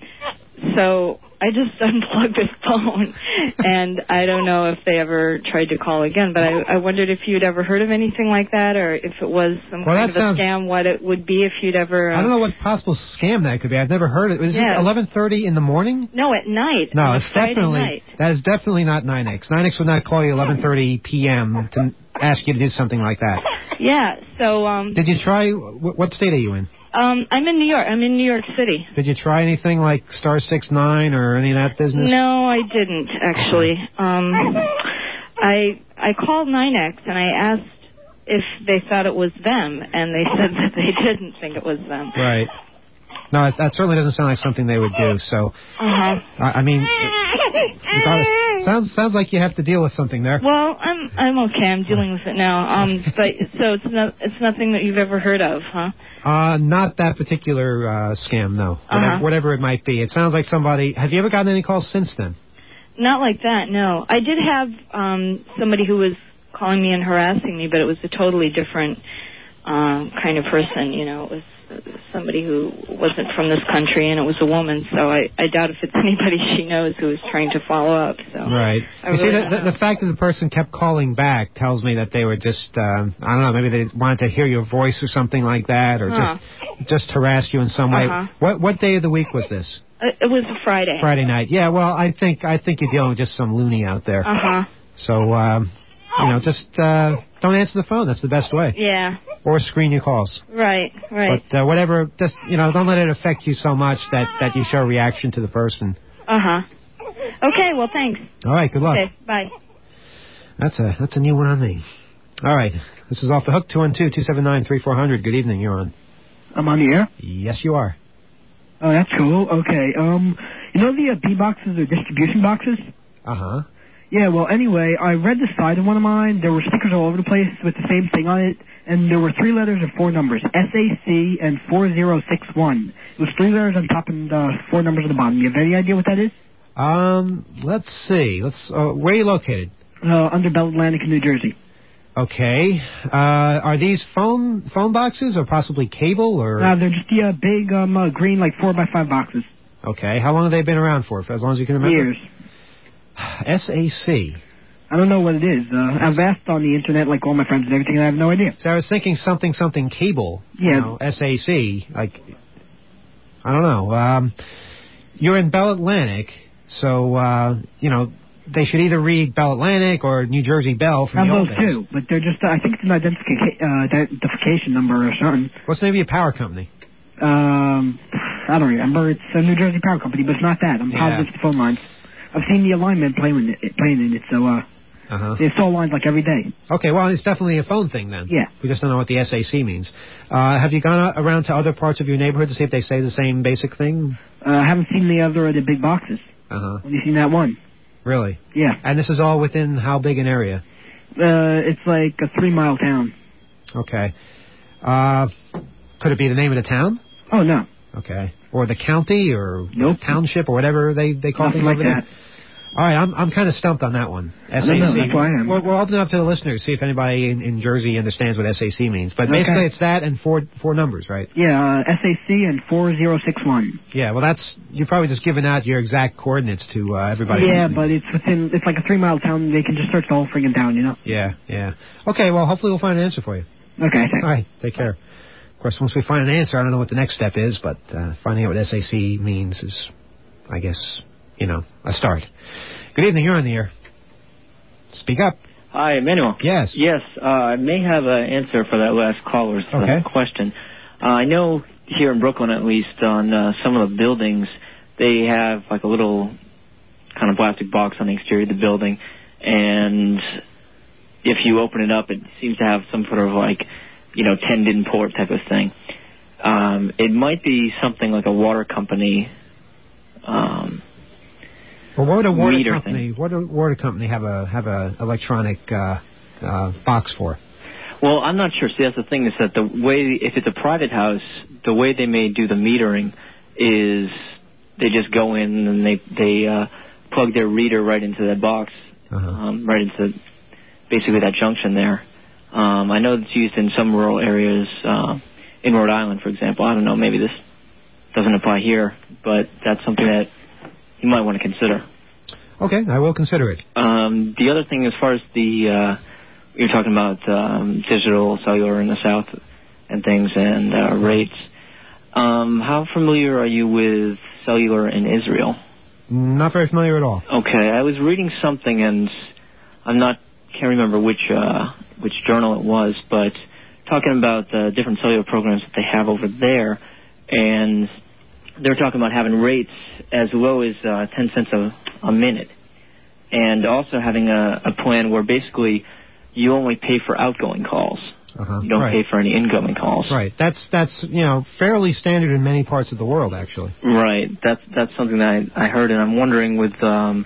so I just unplugged his phone, and I don't know if they ever tried to call again, but I, I wondered if you'd ever heard of anything like that, or if it was some
Well,
kind
that
of a
sounds-
scam, what it would be if you'd ever... Uh,
I don't know what possible scam that could be. I've never heard it. Is
Yeah.
it eleven thirty in the morning?
No, at night.
No,
on a
it's
Friday
definitely
night.
that is definitely not nine X. nine X would not call you eleven thirty p.m. to ask you to do something like that.
Yeah, so... Um,
Did you try? What, what state are you in?
um, I'm in New York. I'm in New York City.
Did you try anything like star six nine or any of that business?
No, I didn't, actually. Um, I I called nine X, and I asked if they thought it was them, and they said that they didn't think it was them.
Right. No, that, that certainly doesn't sound like something they would do. So,
Uh-huh.
I, I mean, it, it sounds sounds like you have to deal with something there.
Well, I'm I'm okay. I'm dealing with it now. Um, but so it's no, it's nothing that you've ever heard of, huh?
Uh, not that particular uh, scam, no. Whatever,
Uh-huh.
whatever it might be. It sounds like somebody. Have you ever gotten any calls since then?
Not like that, no. I did have um somebody who was calling me and harassing me, but it was a totally different um kind of person. You know, it was somebody who wasn't from this country, and it was a woman. So I I doubt if it's anybody she knows who is trying to follow up. So
Right.
I
You see,
really
the,
don't
the,
know.
the fact that the person kept calling back tells me that they were just, um, I don't know, maybe they wanted to hear your voice or something like that, or
Huh.
just just harass you in some way.
Uh-huh.
What what day of the week was this?
It it was a Friday.
Friday night. Yeah. Well, I think I think you're dealing with just some loony out there.
Uh huh.
So, um, you know, just uh, don't answer the phone. That's the best way.
Yeah.
Or screen your calls.
Right. Right.
But uh, whatever, just you know, don't let it affect you so much that that you show reaction to the person.
Uh huh. Okay. Well, thanks.
All right. Good luck.
Okay. Bye.
That's a that's a new one on me. All right. This is Off the Hook, two one two, two seven nine, three four zero zero. Good evening. You're on.
I'm on the air?
Yes, you are.
Oh, that's cool. Okay. Um, you know the uh, B boxes or distribution boxes?
Uh-huh.
Yeah, well, anyway, I read the side of one of mine. There were stickers all over the place with the same thing on it, and there were three letters and four numbers, S A C and four zero six one. It was three letters on top and uh, four numbers on the bottom. You have any idea what that is?
Um, let's see. Let's. Uh, where are you located?
Uh, under Bell Atlantic in New Jersey.
Okay. Uh, are these phone phone boxes or possibly cable or?
Uh, they're just the uh, big um, uh, green, like four by five boxes.
Okay. How long have they been around for? For as long as you can remember.
Years.
S A C.
I don't know what it is. Uh, I've asked on the internet, like all my friends and everything, and I have no idea.
So I was thinking something something cable.
Yeah.
You know, S A C. Like, I don't know. Um, you're in Bell Atlantic, so uh, you know they should either read Bell Atlantic or New Jersey Bell from
I
the
have
old
those
days.
too, but they're just, uh, I think it's an identifica- uh, identification number or something.
What's the name of your power company?
Um, I don't remember. It's a New Jersey Power Company, but it's not that. I'm
Yeah.
positive it's the phone lines. I've seen the alignment playing in it, playing in it, so uh,
Uh-huh.
they install lines like every day.
Okay, well, it's definitely a phone thing then.
Yeah.
We just don't know what the S A C means. Uh, have you gone a- around to other parts of your neighborhood to see if they say the same basic thing?
Uh, I haven't seen the other of the big boxes.
Uh-huh.
Only seen that one.
Really?
Yeah.
And this is all within how big an area?
Uh, it's like a three-mile town.
Okay. Uh, could it be the name of the town?
Oh, no.
Okay. Or the county or
Nope.
township or whatever they, they call
Nothing
things
like
over
that.
there? All right, I'm I'm kind of stumped on that one. S A C.
I know, that's why I am.
We'll, we'll open it up to the listeners, see if anybody in, in Jersey understands what S A C means. But
Okay.
basically it's that and four four numbers, right?
Yeah, uh, S A C and four zero six one.
Yeah, well, that's, you're probably just giving out your exact coordinates to uh, everybody.
Yeah,
listening.
but it's within, it's like a three-mile town. They can just search the whole friggin' town, you know?
Yeah, yeah. Okay, well, hopefully we'll find an answer for you.
Okay, thanks.
All right, take care. Of course, once we find an answer, I don't know what the next step is, but uh, finding out what S A C means is, I guess, you know, a start. Good evening, you're on the air. Speak up.
Hi, Emmanuel.
Yes.
Yes, uh, I may have an answer for that last caller's uh,
Okay.
question. Uh, I know here in Brooklyn, at least, on uh, some of the buildings, they have like a little kind of plastic box on the exterior of the building, and if you open it up, it seems to have some sort of like, you know, ten didn't port type of thing. Um, it might be something like a water company. Um,
Well, what would a water
Meter
company? What would a water company have a have a electronic uh, uh, box for?
Well, I'm not sure. See, that's the thing is that the way, if it's a private house, the way they may do the metering is they just go in and they they uh, plug their reader right into that box,
uh-huh.
um, right into basically that junction there. Um, I know it's used in some rural areas, uh, in Rhode Island, for example. I don't know, maybe this doesn't apply here, but that's something that you might want to consider.
Okay, I will consider it.
Um, the other thing, as far as the, uh, you're talking about um, digital cellular in the South and things and uh, rates, um, how familiar are you with cellular in Israel?
Not very familiar at all.
Okay, I was reading something, and I'm not, can't remember which uh, which journal it was, but talking about the different cellular programs that they have over there, and they're talking about having rates as low as uh, ten cents a, a minute, and also having a, a plan where basically you only pay for outgoing calls.
Uh-huh.
You don't
right.
pay for any incoming calls.
Right. That's that's you know fairly standard in many parts of the world, actually.
Right. That's that's something that I, I heard, and I'm wondering with um,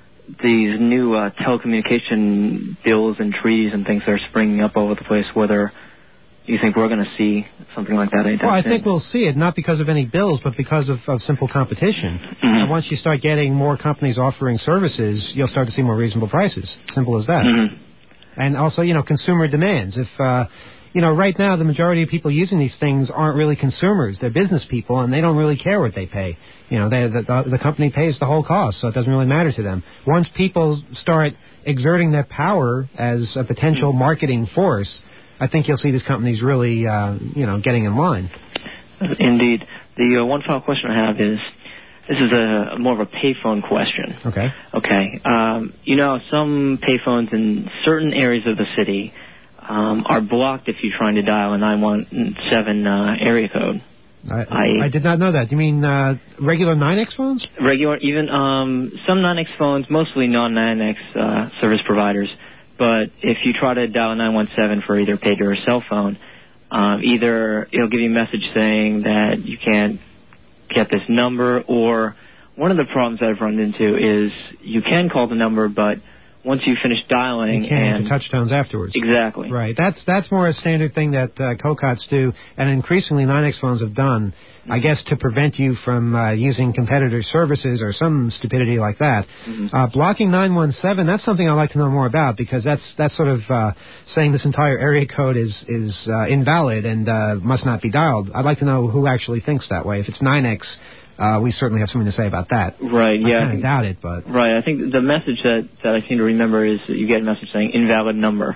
these new uh, telecommunication bills and treaties and things that are springing up all over the place, whether you think we're going to see something like that anytime
Well, I
soon.
think we'll see it, not because of any bills, but because of, of simple competition.
Mm-hmm.
And once you start getting more companies offering services, you'll start to see more reasonable prices. Simple as that.
Mm-hmm.
And also, you know, consumer demands. If, uh, you know, right now the majority of people using these things aren't really consumers. They're business people, and they don't really care what they pay. You know, they, the, the, the company pays the whole cost, so it doesn't really matter to them. Once people start exerting their power as a potential marketing force, I think you'll see these companies really, uh, you know, getting in line.
Indeed. The uh, one final question I have is, this is a more of a payphone question.
Okay.
Okay. Um, you know, some payphones in certain areas of the city um, are blocked if you're trying to dial a nine one seven uh, area code.
I,
I,
I did not know that. You mean uh, regular nine X phones?
Regular, even um, some nine X phones, mostly non-nine X uh, service providers. But if you try to dial nine one seven for either pager or cell phone, um, either it'll give you a message saying that you can't get this number, or one of the problems I've run into is you can call the number, but once you finish dialing,
you can't
and
enter touch tones afterwards.
Exactly.
Right. That's that's more a standard thing that uh, COCOTs do, and increasingly nine X phones have done, I guess, to prevent you from uh, using competitor services or some stupidity like that.
Mm-hmm.
Uh, blocking nine one seven, that's something I'd like to know more about, because that's that's sort of uh, saying this entire area code is, is uh, invalid and uh, must not be dialed. I'd like to know who actually thinks that way. If it's nine X, Uh, we certainly have something to say about that.
Right, yeah.
I kind of doubt it, but...
Right, I think the message that, that I seem to remember is that you get a message saying invalid number.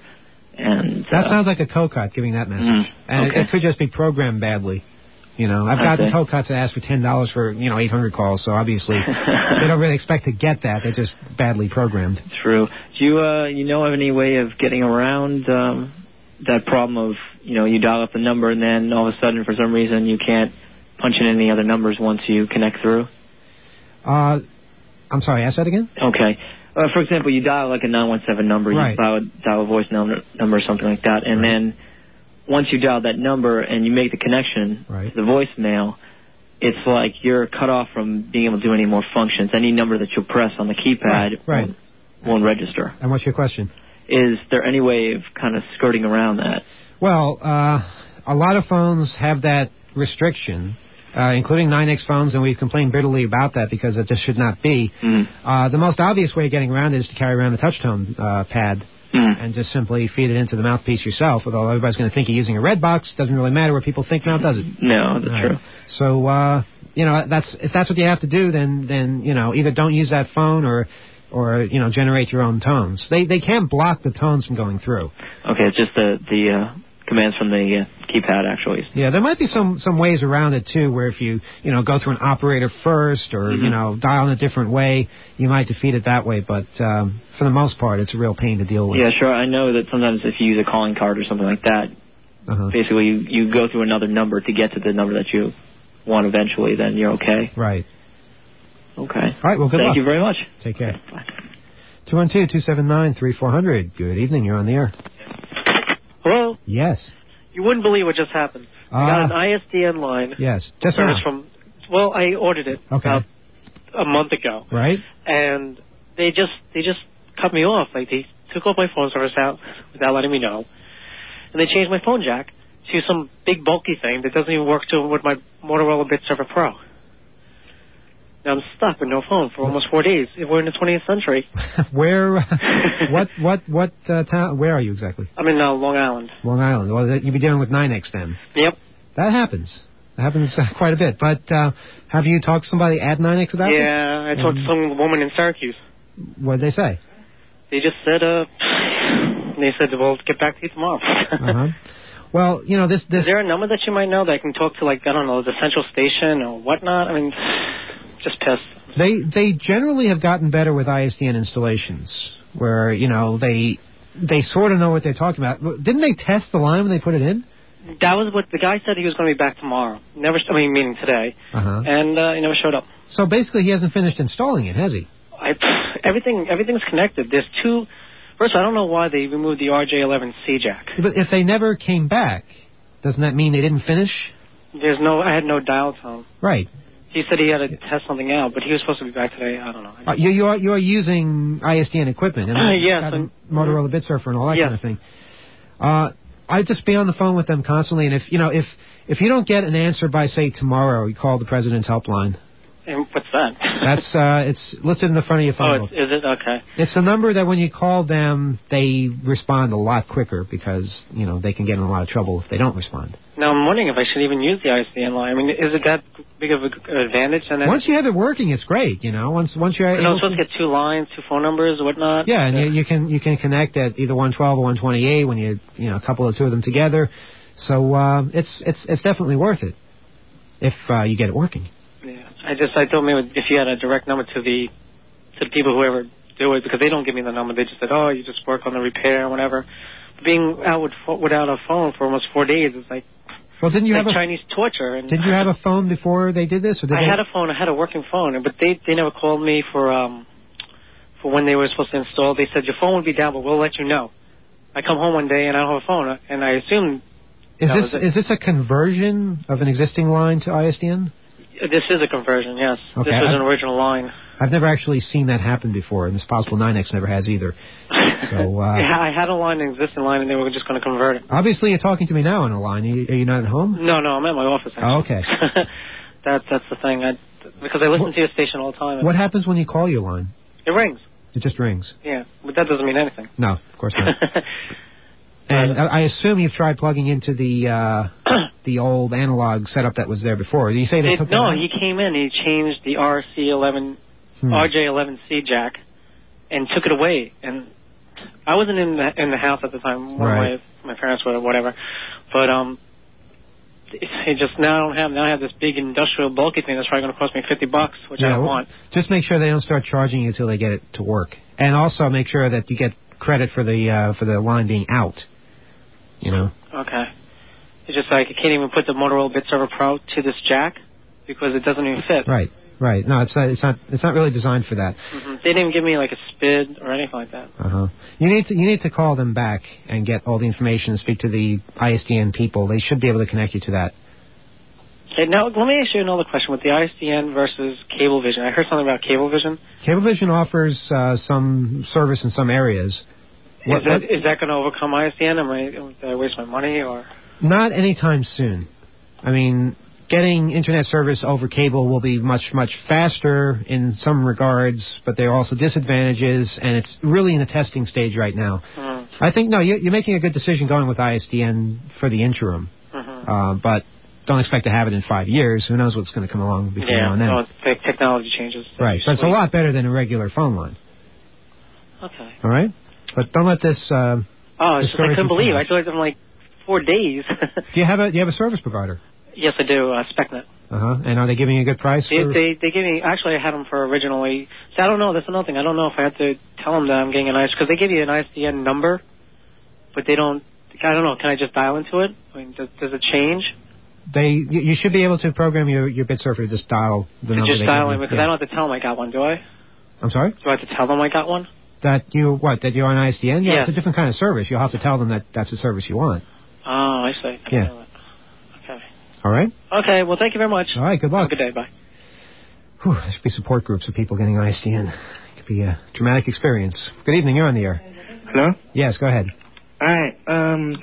And
That
uh,
sounds like a COCOT giving that message.
Mm,
and
okay.
it, it could just be programmed badly. You know, I've
I
gotten
see.
COCOTs that ask for ten dollars for, you know, eight hundred calls, so obviously they don't really expect to get that. They're just badly programmed.
True. Do you, uh, you know of any way of getting around um, that problem of, you know, you dial up the number and then all of a sudden for some reason you can't punch in any other numbers once you connect through?
Uh, I'm sorry, ask that again?
Okay. Uh, for example, you dial like a nine one seven number,
Right.
you dial, dial a voice number, number or something like that, and
Right.
then once you dial that number and you make the connection
Right.
to the voicemail, it's like you're cut off from being able to do any more functions. Any number that you press on the keypad
Right.
Won't, won't register.
And what's your question?
Is there any way of kind of skirting around that?
Well, uh, a lot of phones have that restriction, uh, including nine X phones, and we've complained bitterly about that because it just should not be.
Mm.
Uh, the most obvious way of getting around it is to carry around a touch-tone uh, pad
mm.
and just simply feed it into the mouthpiece yourself, although everybody's going to think you're using a red box. Doesn't really matter what people think now, does it?
No, that's
Right.
true.
So, uh, you know, that's if that's what you have to do, then, then you know, either don't use that phone or... or, you know, generate your own tones. They they can block the tones from going through.
Okay, it's just the the uh, commands from the uh, keypad, actually.
Yeah, there might be some, some ways around it, too, where if you, you know, go through an operator first or,
Mm-hmm.
you know, dial in a different way, you might defeat it that way. But um, for the most part, it's a real pain to deal with.
Yeah, sure. I know that sometimes if you use a calling card or something like that,
uh-huh.
basically you, you go through another number to get to the number that you want eventually, then you're okay.
Right.
Okay.
All right, well, good
Thank
luck.
you very much.
Take care. two one two, two seven nine, three four zero zero. Good evening. You're on the air.
Hello?
Yes.
You wouldn't believe what just happened. I got
Ah.
an I S D N line.
Yes. Just
service
now.
from, well, I ordered it
Okay.
about a month ago.
Right?
And they just they just cut me off. Like, they took off my phone service out without letting me know. And they changed my phone jack to some big bulky thing that doesn't even work to with my Motorola BitServer Pro. Now I'm stuck with no phone for almost four days. We're in the twentieth century.
Where, uh, what, what, what uh, town, where are you exactly?
I'm in uh, Long Island.
Long Island. Well, that- you'd be dealing with nine X then.
Yep.
That happens. That happens uh, quite a bit. But uh, have you talked to somebody at nine X about
Yeah, I
this?
talked to some woman in Syracuse.
What did they say?
They just said, uh, they said, we'll get back to you tomorrow.
uh-huh. Well, you know, this, this...
Is there a number that you might know that I can talk to, like, I don't know, the central station or whatnot? I mean, just pissed.
They they generally have gotten better with I S D N installations, where, you know, they they sort of know what they're talking about. Didn't they test the line when they put it in?
That was what the guy said. He was going to be back tomorrow. Never, I mean, meaning today.
Uh-huh.
And uh, he never showed up.
So basically he hasn't finished installing it, has he?
I, everything, everything's connected. There's two. First, I don't know why they removed the R J eleven C jack.
But if they never came back, doesn't that mean they didn't finish?
There's no. I had no dial tone.
Right.
He said he had to test something out, but he was supposed to be back today. I don't know.
Uh, you you are you are using I S D N equipment, and
Uh, yes,
got a
I'm-
Motorola BitSurfer and all that
Yes.
kind of thing. Uh, I just be on the phone with them constantly, and if you know if if you don't get an answer by say tomorrow, you call the President's helpline.
And what's that?
That's uh, it's listed in the front of your phone.
Oh,
book.
it's, is it? Okay.
It's a number that when you call them, they respond a lot quicker because, you know, they can get in a lot of trouble if they don't respond.
Now, I'm wondering if I should even use the I S D N line. I mean, is it that big of an advantage? And then,
Once you have it working, it's great, you know. Once once you're
and I'm
able
supposed to get two lines, two phone numbers, whatnot.
Yeah, and you, you can you can connect at either one twelve or one twenty-eight when you, you know, a couple of two of them together. So uh, it's it's it's definitely worth it if uh, you get it working.
Yeah. I just I thought maybe if you had a direct number to the to the people who ever do it, because they don't give me the number. They just said, oh, you just work on the repair or whatever. Being out with, without a phone for almost four days is like,
well, didn't you
like
have a,
Chinese torture. And
Did you have a phone before they did this? Or did
I
they...
had a phone. I had a working phone, but they they never called me for um for when they were supposed to install. They said your phone would be down, but we'll let you know. I come home one day and I don't have a phone, and I assumed
Is
that
this
was it.
is this a conversion of an existing line to I S D N?
This is a conversion, yes.
Okay,
This was
I-
an original line.
I've never actually seen that happen before, and it's possible nine X never has either. So uh,
Yeah, I had a line, an existing line, and they were just going to convert it.
obviously, you're talking to me now on a line. Are you, are you not at home?
No, no, I'm at my office. Actually.
Oh, okay.
that that's the thing. I, because I listen to your station all the time. and
What happens when you call your line?
It rings.
It just rings.
Yeah, but that doesn't mean anything.
No, of course not. And I I assume you've tried plugging into the uh, the old analog setup that was there before. You say they
It-
took that
no,
out?
he came in. He changed the R C eleven,
Hmm.
R J eleven C jack, and took it away. And I wasn't in the in the house at the time. One
Right.
of my my parents were, whatever. But um, it, it just now I don't have now I have this big industrial bulky thing that's probably going to cost me fifty bucks, which I
Yeah,
don't
well,
want.
Just make sure they don't start charging you until they get it to work, and also make sure that you get credit for the uh, for the line being out. You know.
Okay. It's just like I can't even put the Motorola BitServer Pro to this jack because it doesn't even fit.
Right. Right. No, it's not. It's not. It's not really designed for that.
hmm They didn't even give me like a SPID or anything like that.
Uh huh. You need to. You need to call them back and get all the information and speak to the I S D N people. They should be able to connect you to that.
Okay, now let me ask you another question with the I S D N versus Cablevision. I heard something about Cablevision.
Cablevision offers uh, some service in some areas. What,
is that
what?
is that going to overcome I S D N? Am I did I waste my money or?
Not anytime soon. I mean, getting internet service over cable will be much, much faster in some regards, but there are also disadvantages, and it's really in the testing stage right now.
Mm.
I think, no, you're, you're making a good decision going with I S D N for the interim,
Mm-hmm.
uh, but don't expect to have it in five years. Who knows what's going to come along between
Yeah,
now and then.
well, the technology changes.
Right, but it's a lot better than a regular phone line.
Okay.
All right? But don't let this... Uh,
Oh, it's just, I
discourage
couldn't
you
believe.
too
I
much.
joined them like four days.
Do you have a do you have a service provider?
Yes, I do. Uh, SpecNet.
Uh huh. And are they giving you a good price?
They,
For...
they they give me. Actually, I had them for originally. So I don't know. That's another thing. I don't know if I have to tell them that I'm getting an I S because they give you an I S D N number, but they don't. I don't know. Can I just dial into it? I mean, does, does it change?
They you, you should be able to program your your bit surfer to just dial the
To
number.
just
they
dial
give
in
you.
because
Yeah.
I don't have to tell them I got one, do I?
I'm sorry.
Do I have to tell them I got one?
That you what? That you're on I S D N? Yeah,
Yeah.
it's a different kind of service. You'll have to tell them that that's the service you want.
Oh, I see. I
Yeah.
know that. Okay.
All right.
Okay. Well, thank you very much.
All right. Good luck.
Have a good day. Bye.
Whew, there should be support groups of people getting I S D N. It could be a dramatic experience. Good evening. You're on the air.
Hello?
Yes. Go ahead.
All right. Um,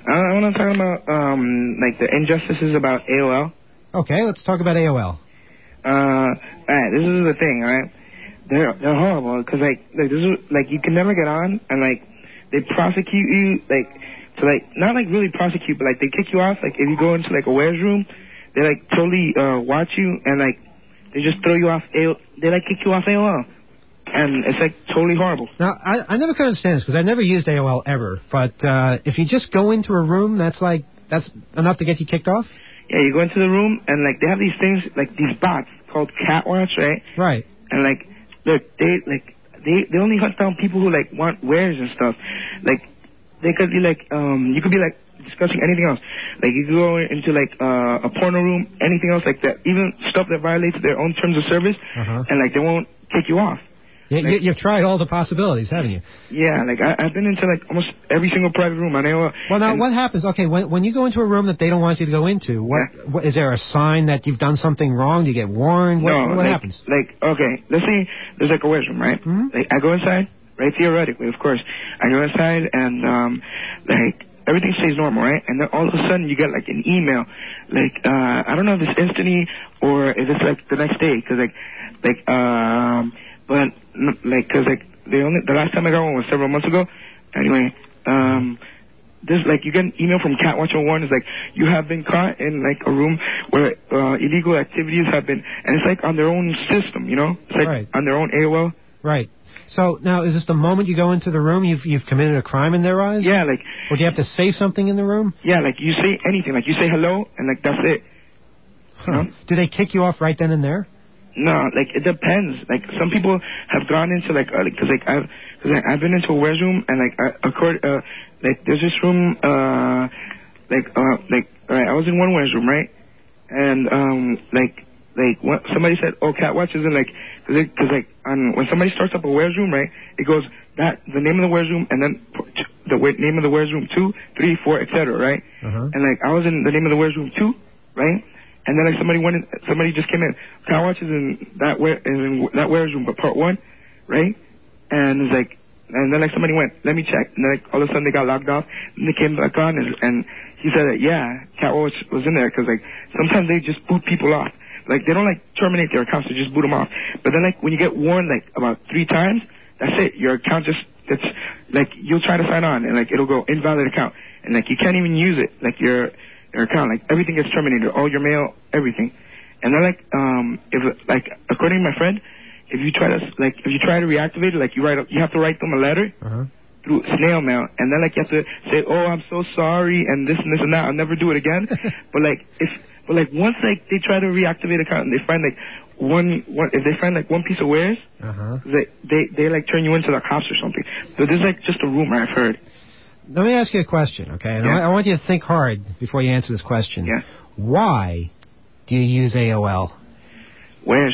I want to talk about, um, like, the injustices about A O L.
Okay. Let's talk about A O L.
Uh, all right. This is the thing, all right? They're, they're horrible because, like, like, this is, like, you can never get on and, like, they prosecute you, like, to, like, not, like, really prosecute, but, like, they kick you off. Like, if you go into, like, a wares room, they, like, totally, uh, watch you and, like, they just throw you off A O L. They, like, kick you off A O L. And it's, like, totally horrible.
Now, I, I never could understand this because I never used A O L ever. But uh, if you just go into a room, that's like that's enough to get you kicked off.
Yeah, you go into the room and, like, they have these things, like, these bots called Catwatch, right?
Right.
And, like, look, they, like, they, they only hunt down people who, like, want wares and stuff. Like, they could be, like, um, you could be, like, discussing anything else. Like, you could go into, like, uh, a porno room, anything else like that. Even stuff that violates their own terms of service.
Uh-huh.
And, like, they won't kick you off.
You,
Like-
you, you've tried all the possibilities, haven't you?
Yeah, like, I, I've been into, like, almost every single private room on A O L.
Well, now,
And-
what happens? Okay, when when you go into a room that they don't want you to go into, what, what is there a sign that you've done something wrong? Do you get warned? What,
no,
what
like,
happens?
Like, okay, let's say there's like a wares room, right?
Mm-hmm.
Like, I go inside, right? Theoretically, of course. I go inside and, um, like, everything stays normal, right? And then all of a sudden you get like an email, like, uh, I don't know if it's instantly or if it's like the next day, cause like, like, um, but, n- like, cause like, the only, the last time I got one was several months ago. Anyway, um, this, like, you get an email from Catwatch oh one, it's like, you have been caught in, like, a room where, uh, illegal activities have been, and it's, like, on their own system, you know? It's, like,
Right.
on their own A O L.
Right. So now, is this the moment you go into the room, you've you've committed a crime in their eyes?
Yeah, like,
Or do you have to say something in the room?
yeah, like, you say anything, like, you say hello, and, like, that's it.
Huh. Do they kick you off right then and there?
No, like, it depends. Like, some people have gone into, like, uh, like, cause, like, I've, cause, like, I've been into a wares room, and, like, I, accord, uh, like, there's this room, uh, like, uh, like, alright, I was in one wares room, right? And, um, like, like, what, somebody said, oh, Catwatch isn't, like, cause, it, cause, like, on, when somebody starts up a wares room, right, it goes, that, the name of the wares room, and then the wa- name of the wares room, two, three, four, et cetera, right?
Uh-huh.
And, like, I was in the name of the wares room, two, right? And then like somebody went in, somebody just came in. Catwatch is in that ware is in that wares room, but part one, right? And it's like, and then like somebody went, let me check. And then like all of a sudden they got logged off. And they came back on, and, and he said that yeah, Catwatch was in there because like sometimes they just boot people off. Like they don't like terminate their accounts, they just boot them off. But then like when you get warned like about three times, that's it. Your account just it's like you'll try to sign on and like it'll go invalid account, and like you can't even use it. Like your your account, like everything gets terminated, all your mail, everything. And then like um if like according to my friend, if you try to like if you try to reactivate it, like you write you have to write them a letter
Uh-huh.
through snail mail, and then like you have to say, oh, I'm so sorry, and this and this and that, I'll never do it again. But like if but like once like they try to reactivate account and they find like one one if they find like one piece of wares,
Uh-huh.
they they they like turn you into the cops or something. But this is like just a rumor I've heard.
Let me ask you a question, okay? And
Yeah.
I, I want you to think hard before you answer this question.
Yeah.
Why do you use A O L?
Wares.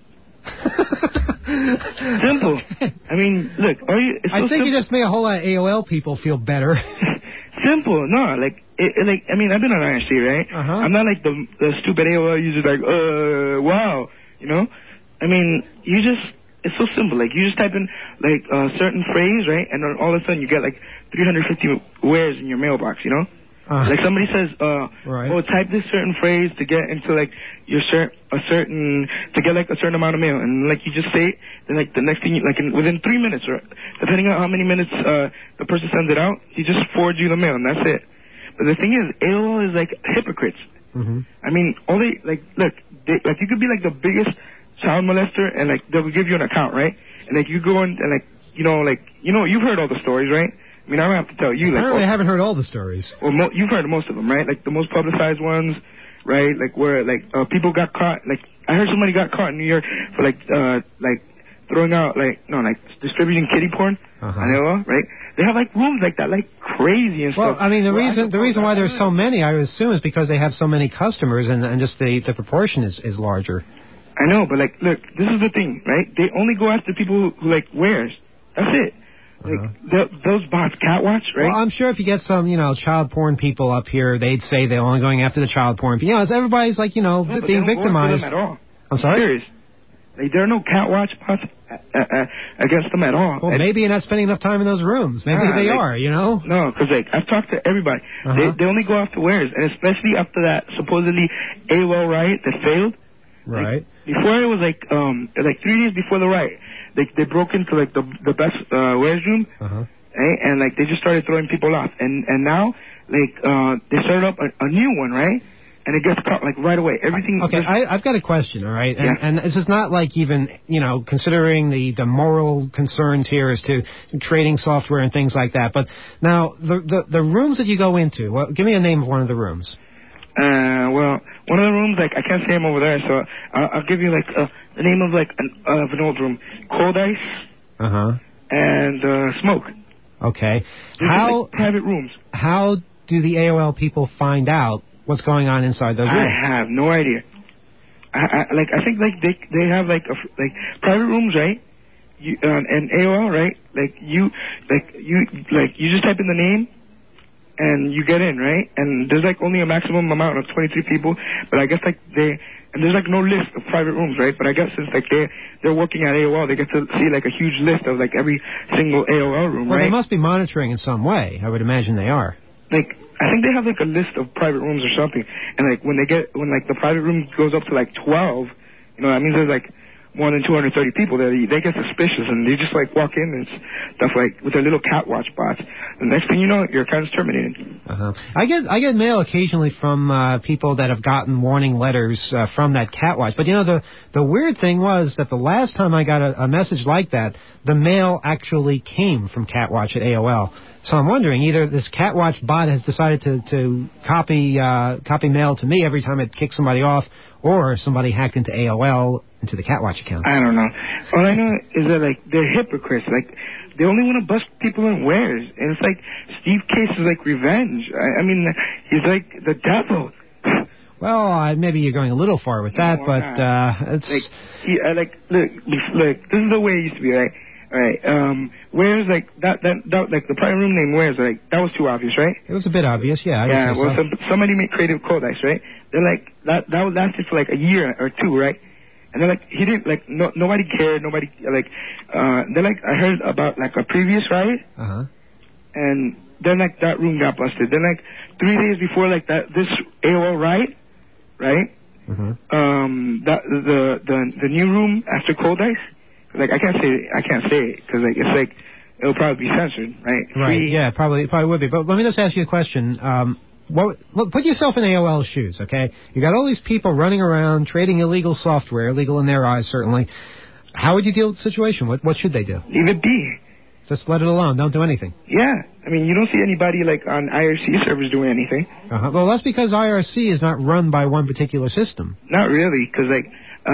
Simple. I mean, look, are you? It's
I
so
think
simple.
you just made a whole lot of A O L people feel better.
Simple. No, like, it, it, like I mean, I've been on I R C, right?
Uh-huh.
I'm not like the the stupid A O L user, like, uh, wow, you know. I mean, you just it's so simple. Like you just type in like a certain phrase, right, and then all of a sudden you get like three hundred fifty wares in your mailbox. You know, uh, like somebody says, uh,
right.
"Oh, type this certain phrase to get into like your cert a certain to get like a certain amount of mail," and like you just say it, then like the next thing, you, like in, within three minutes, or depending on how many minutes uh, the person sends it out, he just forwards you the mail, and that's it. But the thing is, A O L is like hypocrites.
Mm-hmm.
I mean, all they like look, they, like you could be like the biggest child molester, and like they'll give you an account, right? And like you go in and like you know like you know you've heard all the stories, right? I mean, I don't have to tell you. Like,
Apparently,
oh,
I haven't heard all the stories.
Well, mo- you've heard most of them, right? Like the most publicized ones, right? Like where like uh, people got caught. Like I heard somebody got caught in New York for like uh like throwing out like no like distributing kiddie porn
uh-huh.
on A O L, right? They have like rooms like that, like crazy and
well,
stuff.
Well, I mean, the
well,
reason the reason why there's so many, I would assume, is because they have so many customers, and, and just the, the proportion is, is larger.
I know, but like, look, this is the thing, right? They only go after people who, who like wares. That's it. Like
uh-huh.
the, those bots, Catwatch, right?
Well, I'm sure if you get some, you know, child porn people up here, they'd say they're only going after the child porn. You know, it's everybody's like, you know,
no,
being
they don't
victimized.
Go after them at all.
I'm sorry.
Serious. Like there are no Catwatch bots uh, uh, against them at all.
Well,
and,
maybe you're not spending enough time in those rooms. Maybe
nah,
they
like,
are. You know.
No, because like I've talked to everybody.
Uh-huh.
They they only go after wares, and especially after that supposedly A O L riot that failed.
Right.
Like, before it was like um like three days before the riot, they they broke into like the the best uh, wares room,
uh-huh.
right? And like they just started throwing people off, and and now like uh they started up a, a new one, right? And it gets caught like right away. Everything.
Okay, I, I've got a question. All right, and,
yeah.
and this is not like even you know considering the the moral concerns here as to trading software and things like that. But now the the, the rooms that you go into. Well, give me a name of one of the rooms.
Uh, well, one of the rooms, like, I can't say them over there, so I'll, I'll give you, like, uh, the name of, like, an, uh, of an old room. Cold Ice.
Uh-huh.
And, uh, Smoke.
Okay.
These
how,
are, like, private rooms.
How do the A O L people find out what's going on inside those rooms?
I have no idea. I, I, like, I think, like, they, they have, like, a, like, private rooms, right? You, uh, and A O L, right? Like, you, like, you, like, you just type in the name, and you get in, right? And there's like only a maximum amount of twenty-three people, but I guess like they, and there's like no list of private rooms, right? But I guess since like they they're working at A O L, they get to see like a huge list of like every single A O L room,
well,
right?
Well, they must be monitoring in some way. I would imagine they are.
Like I think they have like a list of private rooms or something, and like when they get when like the private room goes up to like twelve, you know, that means there's like more than two hundred thirty people there. They, they get suspicious and they just like walk in and stuff like with their little Catwatch bots. The next thing you know, your account is terminated.
Uh-huh. I get I get mail occasionally from uh, people that have gotten warning letters uh, from that Catwatch. But you know the the weird thing was that the last time I got a, a message like that, the mail actually came from Catwatch at A O L. So I'm wondering either this Catwatch bot has decided to to copy uh, copy mail to me every time it kicks somebody off, or somebody hacked into A O L into the Catwatch account.
I don't know. All I know is that like they're hypocrites. Like they only want to bust people in wares, and it's like Steve Case is like revenge. I, I mean, he's like the devil.
Well, uh, maybe you're going a little far with that,
no,
but uh, it's
like, he, uh, like look, look. This is the way it used to be, right? All right. Um, wares like that, that, that, like the private room name wares, like that was too obvious, right?
It was a bit obvious, yeah. I
yeah. Well,
so.
some, somebody made Creative Cold Ice, right? They're like that. That lasted for like a year or two, right? And they're like, he didn't like, no, nobody cared, nobody like. Uh, they're like, I heard about like a previous riot,
uh-huh.
and then like that room got busted. Then like three days before like that, this A O L riot, right?
Mm-hmm.
Um, that the the the new room after Cold Ice. Like I can't say I can't say it because like it's like it'll probably be censored, right?
Right.
Free.
Yeah, probably it probably would be. But let me just ask you a question. Um, what, look, put yourself in A O L's shoes, okay? You got all these people running around trading illegal software, illegal in their eyes certainly. How would you deal with the situation? What what should they do?
Leave it be.
Just let it alone. Don't do anything.
Yeah, I mean you don't see anybody like on I R C servers doing anything.
Uh-huh. Well, that's because I R C is not run by one particular system.
Not really, because like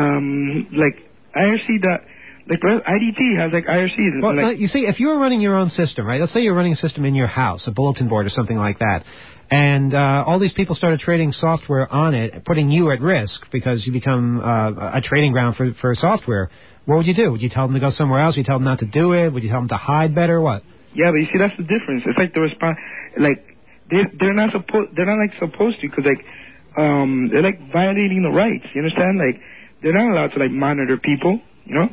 um like I R C dot. Like, I D T has, like, I R Cs.
Well,
like,
uh, you see, if you were running your own system, right, let's say you're running a system in your house, a bulletin board or something like that, and uh, all these people started trading software on it, putting you at risk because you become uh, a trading ground for, for software, what would you do? Would you tell them to go somewhere else? Would you tell them not to do it? Would you tell them to hide better? What?
Yeah, but you see, that's the difference. It's like the response, like, they, they're not supposed, they're not, like, supposed to, because, like, um, they're, like, violating the rights, you understand? Like, they're not allowed to, like, monitor people, you know?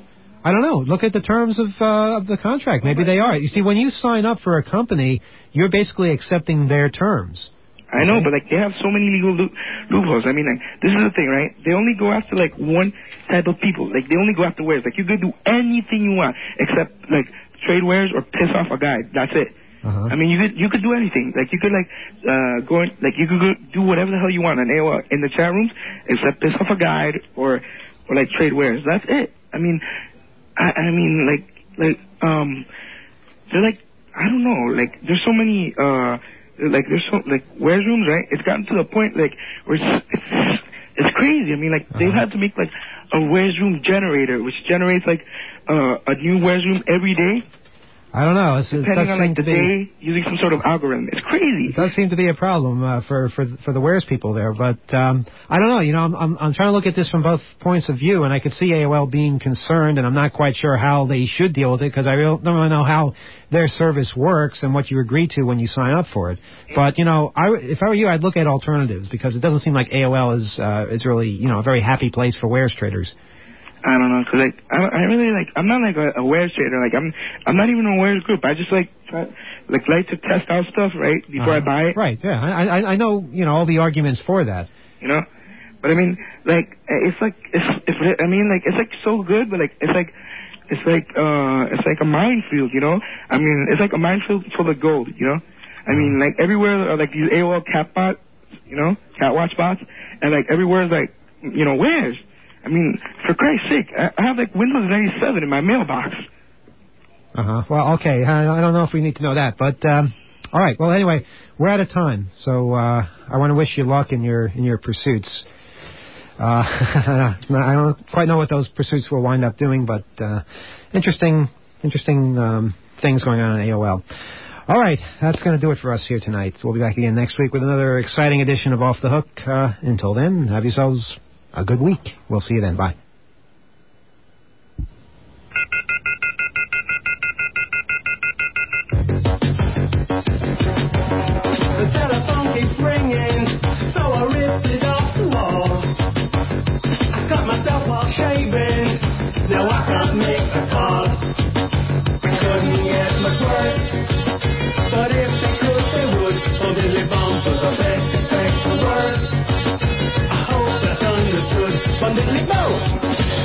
I don't know. Look at the terms of, uh, of the contract. Maybe they are. You see, when you sign up for a company, you're basically accepting their terms.
I know, but like they have so many legal loop- loopholes. I mean, like this is the thing, right? They only go after like one type of people. Like they only go after wares. Like you could do anything you want except like trade wares or piss off a guy. That's it.
Uh-huh.
I mean, you could you could do anything. Like you could like uh go in, like you could go do whatever the hell you want on A O L in the chat rooms except piss off a guide or or like trade wares. That's it. I mean, I, I mean like like um they're like I don't know like there's so many uh. Like there's so like wares rooms, right? It's gotten to the point like where it's it's, it's crazy. I mean, like uh-huh. they've had to make like a wares room generator, which generates like uh, a new wares room every day.
I don't know. It's,
depending
it
on like the
be,
day, using some sort of algorithm. It's crazy.
It does seem to be a problem uh, for for for the wares people there, but um, I don't know. You know, I'm, I'm I'm trying to look at this from both points of view, and I could see A O L being concerned, and I'm not quite sure how they should deal with it because I don't really know how their service works and what you agree to when you sign up for it. But you know, I if I were you, I'd look at alternatives because it doesn't seem like A O L is uh, is really you know a very happy place for wares traders.
I don't know, cause like I, I really like I'm not like a, a wares trader. Like I'm I'm not even a wares group. I just like try, like like to test out stuff right before
uh-huh.
I buy it.
Right. Yeah. I, I I know you know all the arguments for that.
You know, but I mean like it's like it's if I mean like it's like so good, but like it's like it's like uh it's like a minefield. You know, I mean it's like a minefield full of gold. You know, I mean like everywhere are like these A O L cat bots. You know, cat watch bots, and like everywhere is like you know wares. I mean, for Christ's sake, I have like Windows ninety-seven in my mailbox.
Uh huh. Well, okay. I, I don't know if we need to know that, but um, all right. Well, anyway, we're out of time, so uh, I want to wish you luck in your in your pursuits. Uh, I don't quite know what those pursuits will wind up doing, but uh, interesting, interesting um, things going on in A O L. All right, that's going to do it for us here tonight. We'll be back again next week with another exciting edition of Off the Hook. Uh, until then, have yourselves a good week. We'll see you then. Bye.
The telephone keeps ringing, so I ripped it off the wall. I got myself all shaven, now I can't make a call. I couldn't get much work, but if they could, they would. Oh, diddly bum was the best extra word. I hope that's understood. But diddly bum.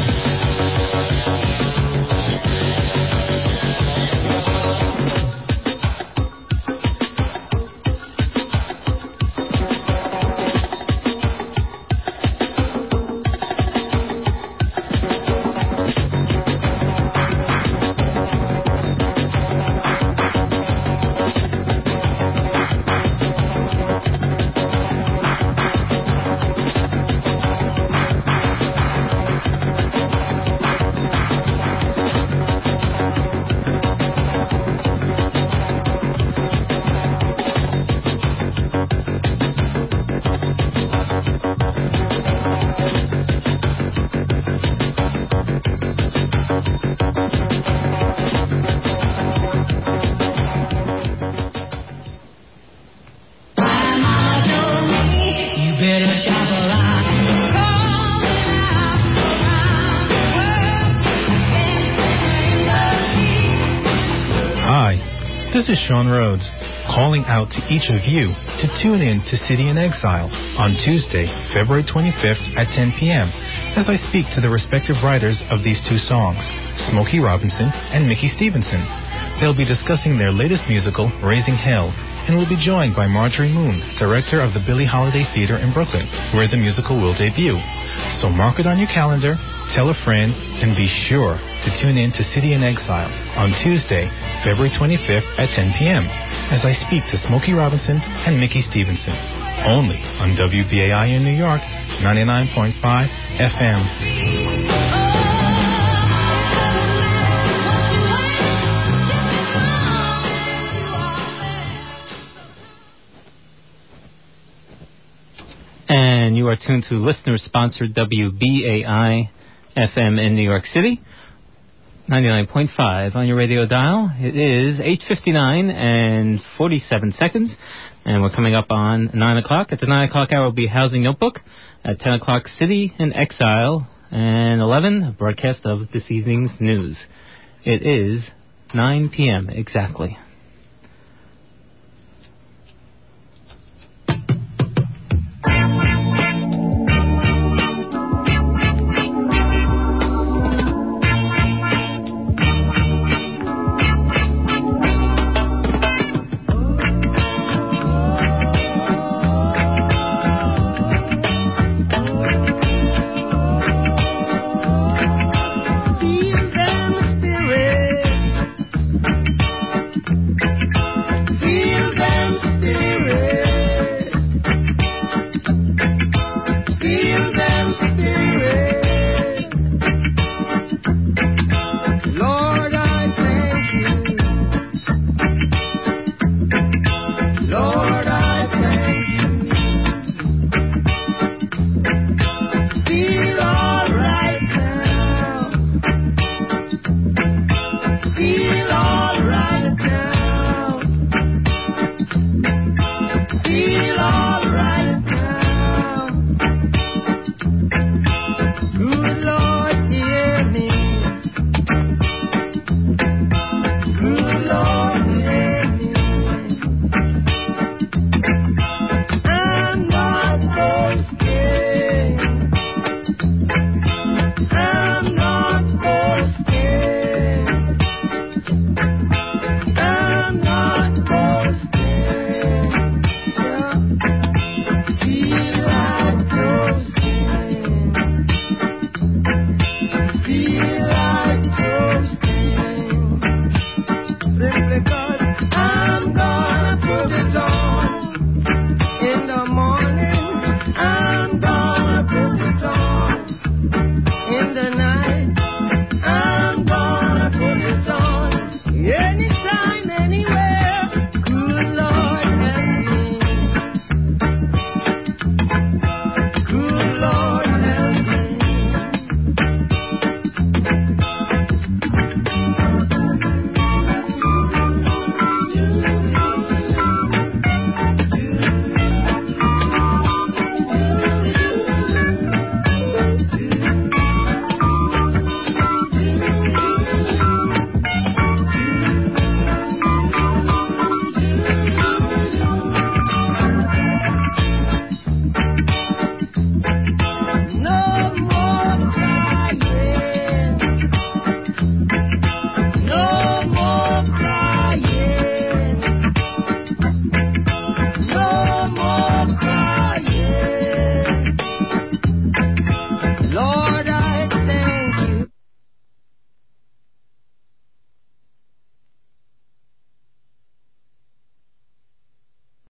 This is Sean Rhodes, calling out to each of you to tune in to City in Exile on Tuesday, February twenty-fifth at ten p.m. as I speak to the respective writers of these two songs, Smokey Robinson and Mickey Stevenson. They'll be discussing their latest musical, Raising Hell, and will be joined by Marjorie Moon, director of the Billie Holiday Theater in Brooklyn, where the musical will debut. So mark it on your calendar, tell a friend, and be sure to tune in to City in Exile on Tuesday, February twenty-fifth at ten p.m. as I speak to Smokey Robinson and Mickey Stevenson, only on W B A I in New York, ninety-nine point five F M.
And you are tuned to listener-sponsored W B A I F M in New York City, ninety-nine point five on your radio dial. It is eight fifty-nine and forty-seven seconds, and we're coming up on nine o'clock. At the nine o'clock hour will be Housing Notebook. At ten o'clock, City in Exile. And eleven, a broadcast of this evening's news. It is nine p.m. exactly.
Feel alright now.